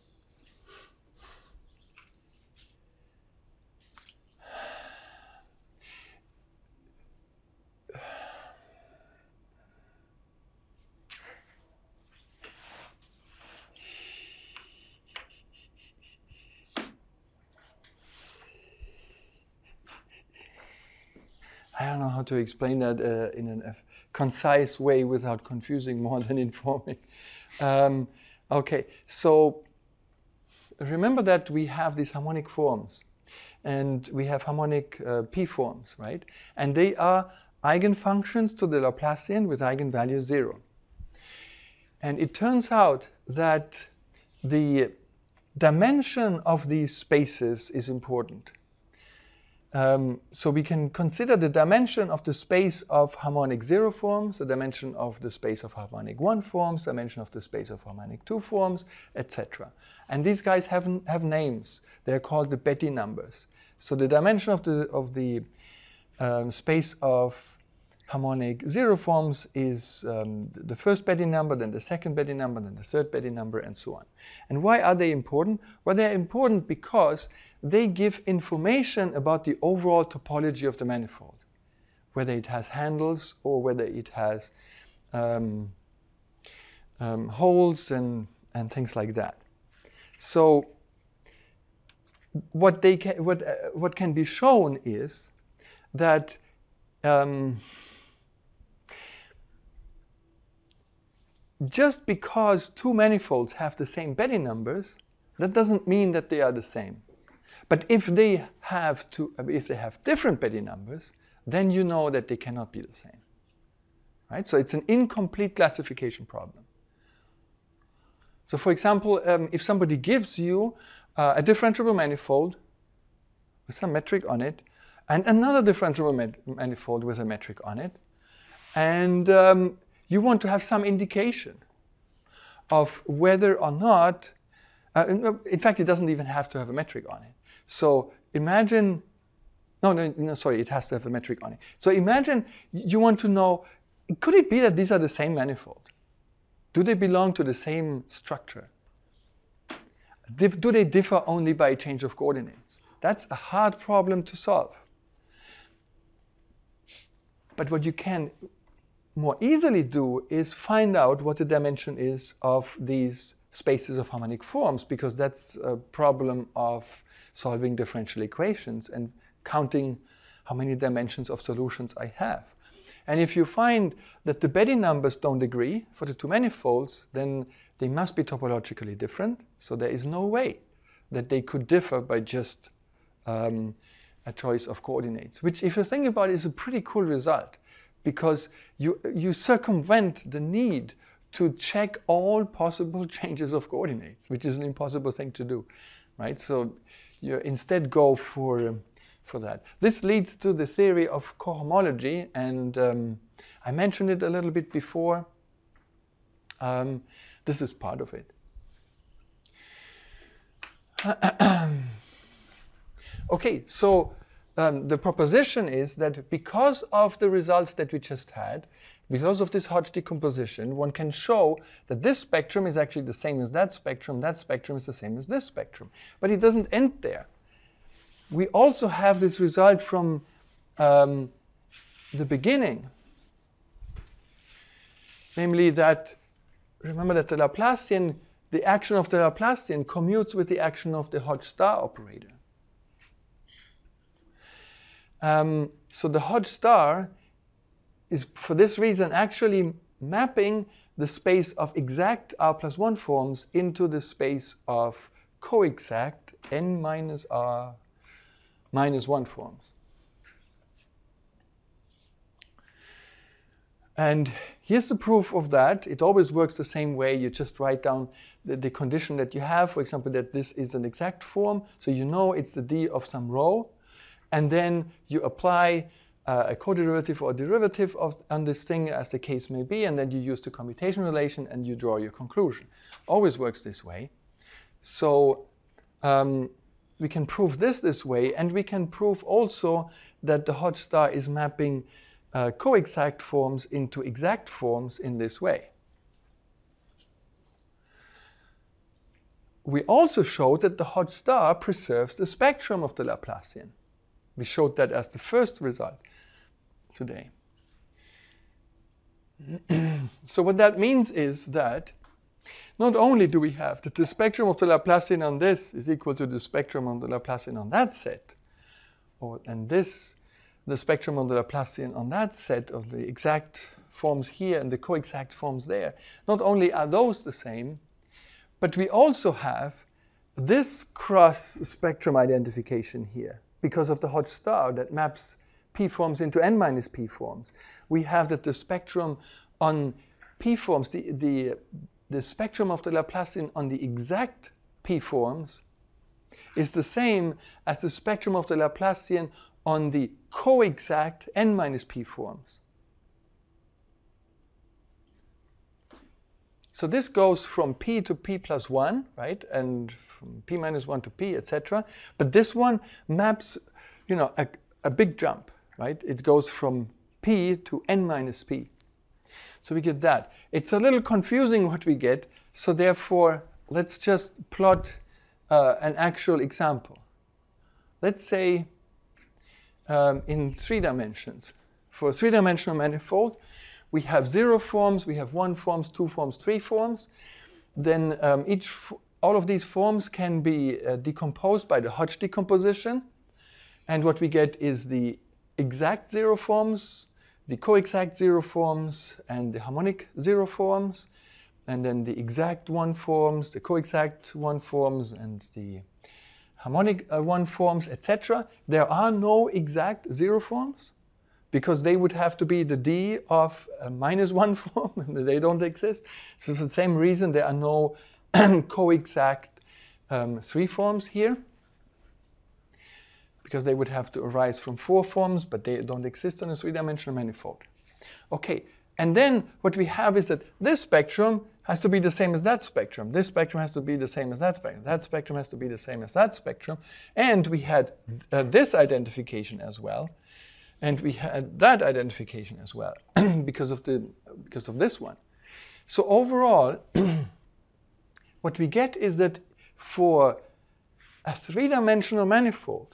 Speaker 1: I don't know how to explain that uh, in a concise way without confusing more than informing. Um, okay, so remember that we have these harmonic forms, and we have harmonic uh, p-forms, right? And they are eigenfunctions to the Laplacian with eigenvalue zero. And it turns out that the dimension of these spaces is important. Um, so we can consider the dimension of the space of harmonic zero forms, the dimension of the space of harmonic one forms, the dimension of the space of harmonic two forms, et cetera. And these guys have, have names. They're called the Betti numbers. So the dimension of the, of the um, space of harmonic zero forms is um, the first Betti number, then the second Betti number, then the third Betti number, and so on. And why are they important? Well, they're important because they give information about the overall topology of the manifold, whether it has handles or whether it has um, um, holes and, and things like that. So what, they can, what, uh, what can be shown is that um, just because two manifolds have the same Betti numbers, that doesn't mean that they are the same. But if they have to, if they have different Betti numbers, then you know that they cannot be the same, right? So it's an incomplete classification problem. So, for example, um, if somebody gives you uh, a differentiable manifold with some metric on it, and another differentiable manifold with a metric on it, and um, you want to have some indication of whether or not, uh, in fact, it doesn't even have to have a metric on it. So imagine, no, no, no, sorry, it has to have a metric on it. So imagine you want to know, could it be that these are the same manifold? Do they belong to the same structure? Do they differ only by a change of coordinates? That's a hard problem to solve. But what you can more easily do is find out what the dimension is of these spaces of harmonic forms, because that's a problem of solving differential equations and counting how many dimensions of solutions I have. And if you find that the Betti numbers don't agree for the two manifolds, then they must be topologically different. So there is no way that they could differ by just um, a choice of coordinates, which, if you think about it, is a pretty cool result, because you, you circumvent the need to check all possible changes of coordinates, which is an impossible thing to do, right? So you instead go for, um, for that. This leads to the theory of cohomology, and um, I mentioned it a little bit before. Um, this is part of it. Okay, so um, the proposition is that because of the results that we just had, because of this Hodge decomposition, one can show that this spectrum is actually the same as that spectrum, that spectrum is the same as this spectrum. But it doesn't end there. We also have this result from um, the beginning, namely that, remember that the Laplacian, the action of the Laplacian commutes with the action of the Hodge star operator. Um, so the Hodge star is, for this reason, actually mapping the space of exact R plus one forms into the space of coexact n minus R minus one forms. And here's the proof of that. It always works the same way. You just write down the, the condition that you have, for example, that this is an exact form, so you know it's the D of some row, and then you apply uh, a coderivative or derivative of, on this thing, as the case may be, and then you use the commutation relation and you draw your conclusion. Always works this way. So um, we can prove this this way, and we can prove also that the Hodge star is mapping uh, coexact forms into exact forms in this way. We also showed that the Hodge star preserves the spectrum of the Laplacian. We showed that as the first result today. So what that means is that not only do we have that the spectrum of the Laplacian on this is equal to the spectrum of the Laplacian on that set, or and this, the spectrum of the Laplacian on that set of the exact forms here and the coexact forms there, not only are those the same, but we also have this cross spectrum identification here because of the Hodge star that maps p forms into n minus p forms. We have that the spectrum on p forms, the, the, the spectrum of the Laplacian on the exact p forms is the same as the spectrum of the Laplacian on the coexact n minus p forms. So this goes from p to p plus one, right, and from p minus one to p, et cetera. But this one maps, you know, a, a big jump, right? It goes from p to n minus p. So we get that. It's a little confusing what we get, so therefore let's just plot uh, an actual example. Let's say um, in three dimensions. For a three-dimensional manifold, we have zero forms, we have one forms, two forms, three forms. Then um, each, all of these forms can be uh, decomposed by the Hodge decomposition. And what we get is the exact zero forms, the coexact zero forms, and the harmonic zero forms. And then the exact one forms, the coexact one forms, and the harmonic uh, one forms, et cetera. There are no exact zero forms, because they would have to be the D of a minus one form, and they don't exist. So it's the same reason there are no coexact um, three forms here, because they would have to arise from four forms, but they don't exist on a three-dimensional manifold. Okay, and then what we have is that this spectrum has to be the same as that spectrum. This spectrum has to be the same as that spectrum. That spectrum has to be the same as that spectrum. And we had uh, this identification as well. And we had that identification as well because of the because of this one. So overall, what we get is that for a three-dimensional manifold,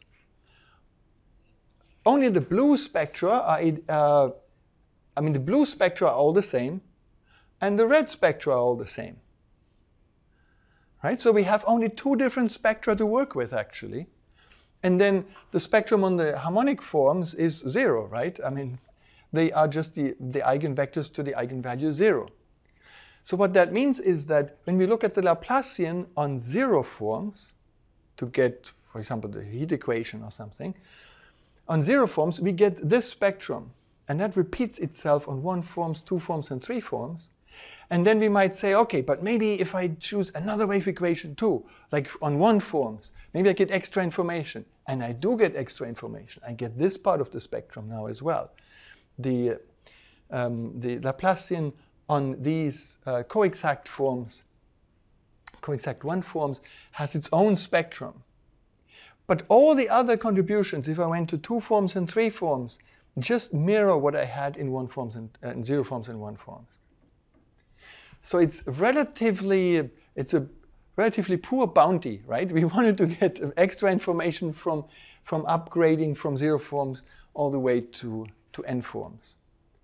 Speaker 1: only the blue spectra are, uh, I mean, the blue spectra are all the same, and the red spectra are all the same. Right? So we have only two different spectra to work with, actually. And then the spectrum on the harmonic forms is zero, right? I mean, they are just the, the eigenvectors to the eigenvalue zero. So what that means is that when we look at the Laplacian on zero forms, to get, for example, the heat equation or something, on zero forms, we get this spectrum. And that repeats itself on one forms, two forms, and three forms. And then we might say, okay, but maybe if I choose another wave equation too, like on one forms, maybe I get extra information. And I do get extra information. I get this part of the spectrum now as well. The, um, the Laplacian on these uh, coexact forms, coexact one forms, has its own spectrum. But all the other contributions, if I went to two forms and three forms, just mirror what I had in one forms and uh, in zero forms and one forms. So it's relatively, it's a relatively poor bounty, right? We wanted to get extra information from, from upgrading from zero forms all the way to, to n forms.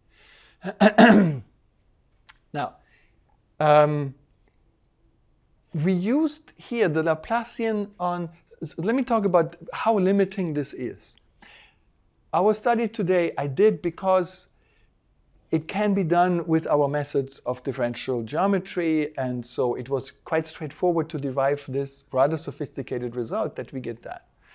Speaker 1: Now, um, we used here the Laplacian on, so let me talk about how limiting this is. Our study today I did because it can be done with our methods of differential geometry, and so it was quite straightforward to derive this rather sophisticated result that we get that.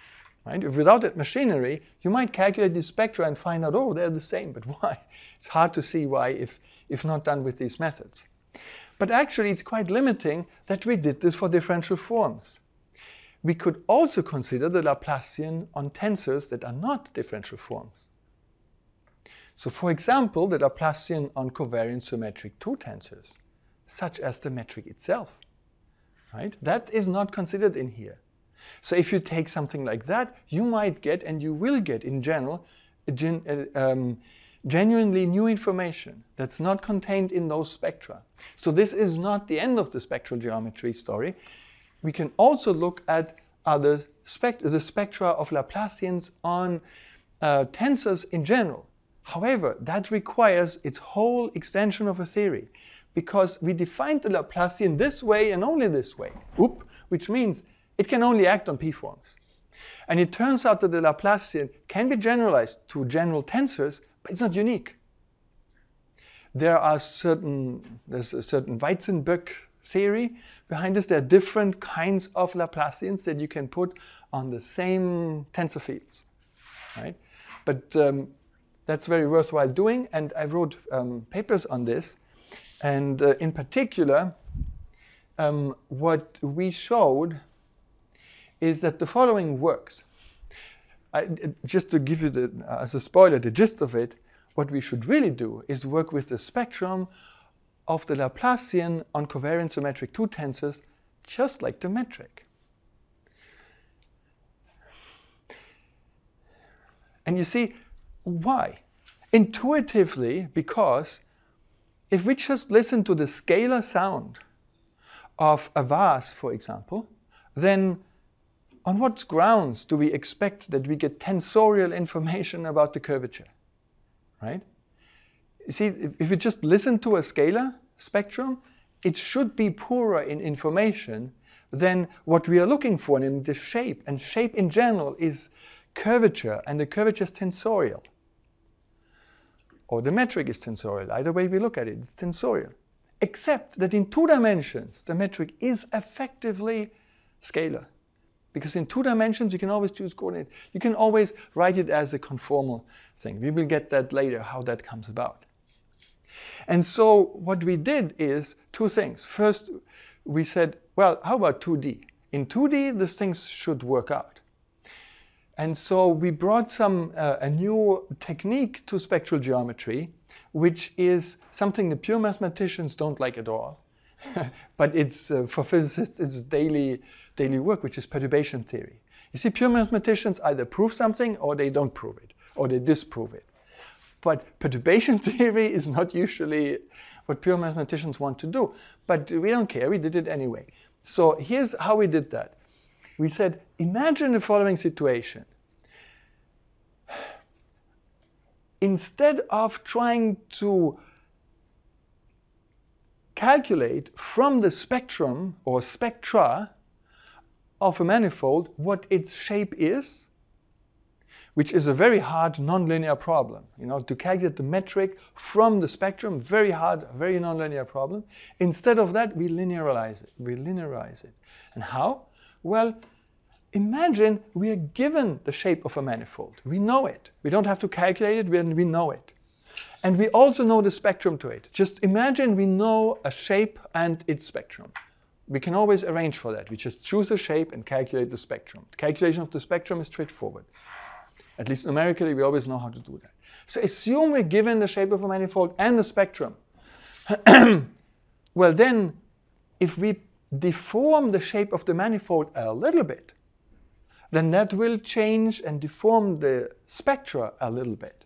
Speaker 1: Right? If without that machinery, you might calculate these spectra and find out, oh, they're the same, but why? It's hard to see why if, if not done with these methods. But actually, it's quite limiting that we did this for differential forms. We could also consider the Laplacian on tensors that are not differential forms. So for example, the Laplacian on covariant symmetric two tensors, such as the metric itself. Right? That is not considered in here. So if you take something like that, you might get, and you will get in general, a gen, uh, um, genuinely new information that's not contained in those spectra. So this is not the end of the spectral geometry story. We can also look at other spect the spectra of Laplacians on uh, tensors in general. However, that requires its whole extension of a theory, because we defined the Laplacian this way and only this way, Oop, which means it can only act on p-forms. And it turns out that the Laplacian can be generalized to general tensors, but it's not unique. There are certain, there's a certain Weizenböck theory behind this. There are different kinds of Laplacians that you can put on the same tensor fields, right? But um, that's very worthwhile doing, and I wrote um, papers on this. And uh, in particular, um, what we showed is that the following works. I, just to give you, the, uh, as a spoiler, the gist of it, what we should really do is work with the spectrum of the Laplacian on covariant symmetric two tensors, just like the metric. And you see, why? Intuitively, because if we just listen to the scalar sound of a vase, for example, then on what grounds do we expect that we get tensorial information about the curvature, right? You see, if, if we just listen to a scalar spectrum, it should be poorer in information than what we are looking for in the shape. And shape in general is curvature, and the curvature is tensorial. Or the metric is tensorial. Either way we look at it, it's tensorial. Except that in two dimensions, the metric is effectively scalar. Because in two dimensions, you can always choose coordinates. You can always write it as a conformal thing. We will get that later, how that comes about. And so what we did is two things. First, we said, well, how about two D? In two D, these things should work out. And so we brought some uh, a new technique to spectral geometry, which is something the pure mathematicians don't like at all. But it's uh, for physicists, it's daily daily work, which is perturbation theory. You see, pure mathematicians either prove something or they don't prove it, or they disprove it. But perturbation theory is not usually what pure mathematicians want to do. But we don't care, we did it anyway. So here's how we did that. We said, imagine the following situation. Instead of trying to calculate from the spectrum or spectra of a manifold what its shape is, which is a very hard nonlinear problem. You know, to calculate the metric from the spectrum, very hard, very nonlinear problem. Instead of that, we linearize it. We linearize it. And how? Well, imagine we are given the shape of a manifold. We know it. We don't have to calculate it, we know it. And we also know the spectrum to it. Just imagine we know a shape and its spectrum. We can always arrange for that. We just choose a shape and calculate the spectrum. The calculation of the spectrum is straightforward. At least numerically, we always know how to do that. So assume we're given the shape of a manifold and the spectrum. Well then, if we deform the shape of the manifold a little bit, then that will change and deform the spectra a little bit.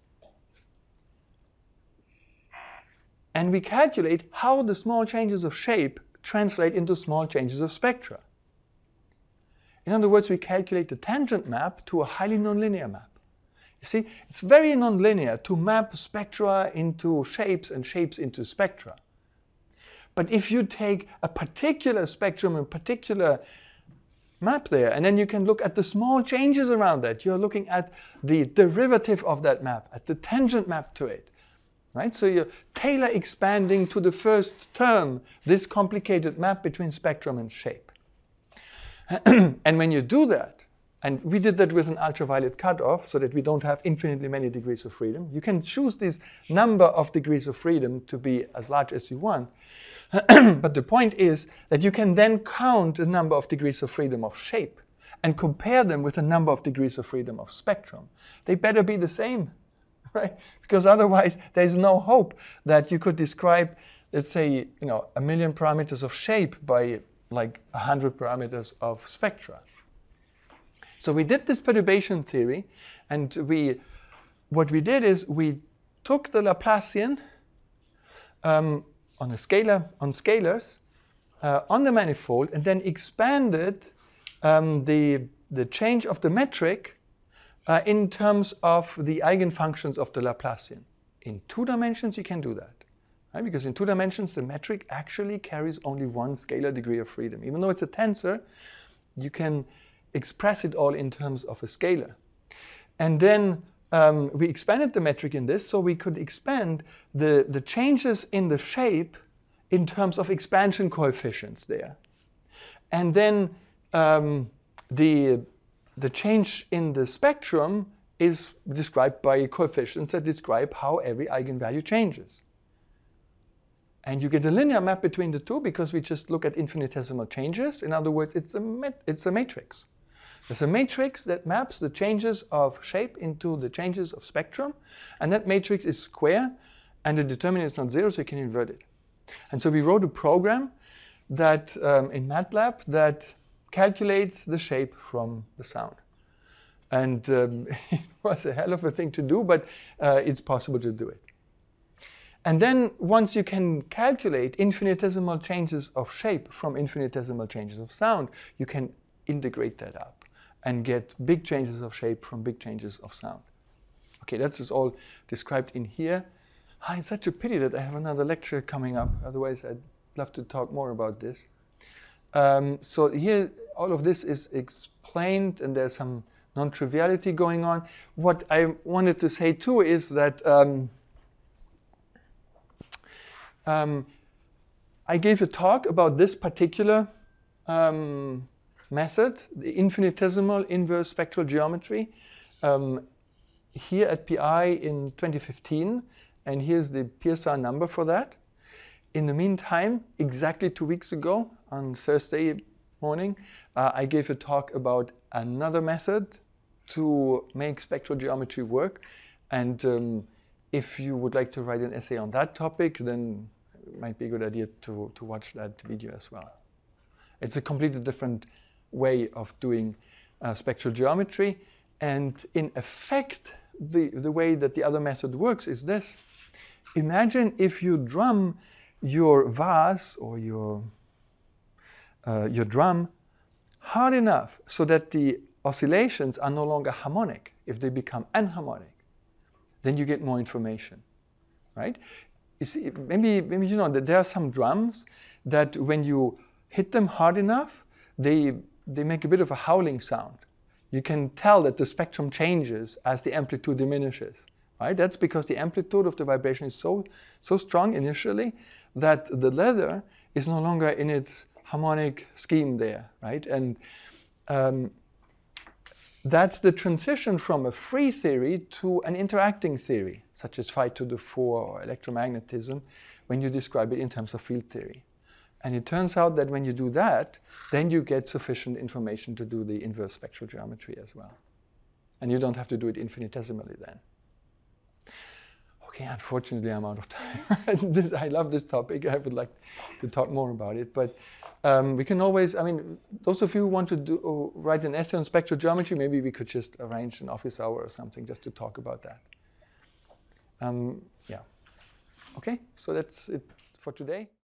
Speaker 1: And we calculate how the small changes of shape translate into small changes of spectra. In other words, we calculate the tangent map to a highly nonlinear map. You see, it's very nonlinear to map spectra into shapes and shapes into spectra. But if you take a particular spectrum, a particular map there, and then you can look at the small changes around that, you're looking at the derivative of that map, at the tangent map to it. Right? So you're Taylor expanding to the first term this complicated map between spectrum and shape. And when you do that, And we did that with an ultraviolet cutoff so that we don't have infinitely many degrees of freedom. You can choose this number of degrees of freedom to be as large as you want. But the point is that you can then count the number of degrees of freedom of shape and compare them with the number of degrees of freedom of spectrum. They better be the same, right? Because otherwise there's no hope that you could describe, let's say, you know, a million parameters of shape by like a hundred parameters of spectra. So we did this perturbation theory, and we, what we did is we took the Laplacian um, on a scalar, on scalars, uh, on the manifold, and then expanded um, the, the change of the metric uh, in terms of the eigenfunctions of the Laplacian. In two dimensions, you can do that, right? Because in two dimensions, the metric actually carries only one scalar degree of freedom. Even though it's a tensor, you can express it all in terms of a scalar. And then um, we expanded the metric in this, so we could expand the, the changes in the shape in terms of expansion coefficients there. And then um, the, the change in the spectrum is described by coefficients that describe how every eigenvalue changes. And you get a linear map between the two because we just look at infinitesimal changes. In other words, it's a, met it's a matrix. There's a matrix that maps the changes of shape into the changes of spectrum, and that matrix is square, and the determinant is not zero, so you can invert it. And so we wrote a program that um, in MATLAB that calculates the shape from the sound. And um, it was a hell of a thing to do, but uh, it's possible to do it. And then once you can calculate infinitesimal changes of shape from infinitesimal changes of sound, you can integrate that up and get big changes of shape from big changes of sound. Okay, that's just all described in here. Ah, it's such a pity that I have another lecture coming up. Otherwise, I'd love to talk more about this. Um, so here, all of this is explained, and there's some non-triviality going on. What I wanted to say too is that um, um, I gave a talk about this particular um, method, the infinitesimal inverse spectral geometry, um, here at P I in twenty fifteen, and here's the Pearsall number for that. In the meantime, exactly two weeks ago, on Thursday morning, uh, I gave a talk about another method to make spectral geometry work, and um, if you would like to write an essay on that topic, then it might be a good idea to, to watch that video as well. It's a completely different way of doing uh, spectral geometry, and in effect, the, the way that the other method works is this. Imagine if you drum your vase or your, uh, your drum hard enough so that the oscillations are no longer harmonic. If they become anharmonic, then you get more information, right? You see, maybe, maybe you know that there are some drums that when you hit them hard enough, they, they make a bit of a howling sound. You can tell that the spectrum changes as the amplitude diminishes, right? That's because the amplitude of the vibration is so, so strong initially that the leather is no longer in its harmonic scheme there, right? And um, that's the transition from a free theory to an interacting theory, such as phi to the four or electromagnetism, when you describe it in terms of field theory. And it turns out that when you do that, then you get sufficient information to do the inverse spectral geometry as well. And you don't have to do it infinitesimally then. Okay, unfortunately, I'm out of time. this, I love this topic. I would like to talk more about it. But um, we can always, I mean, those of you who want to do, uh, write an essay on spectral geometry, maybe we could just arrange an office hour or something just to talk about that. Um, yeah. Okay, so that's it for today.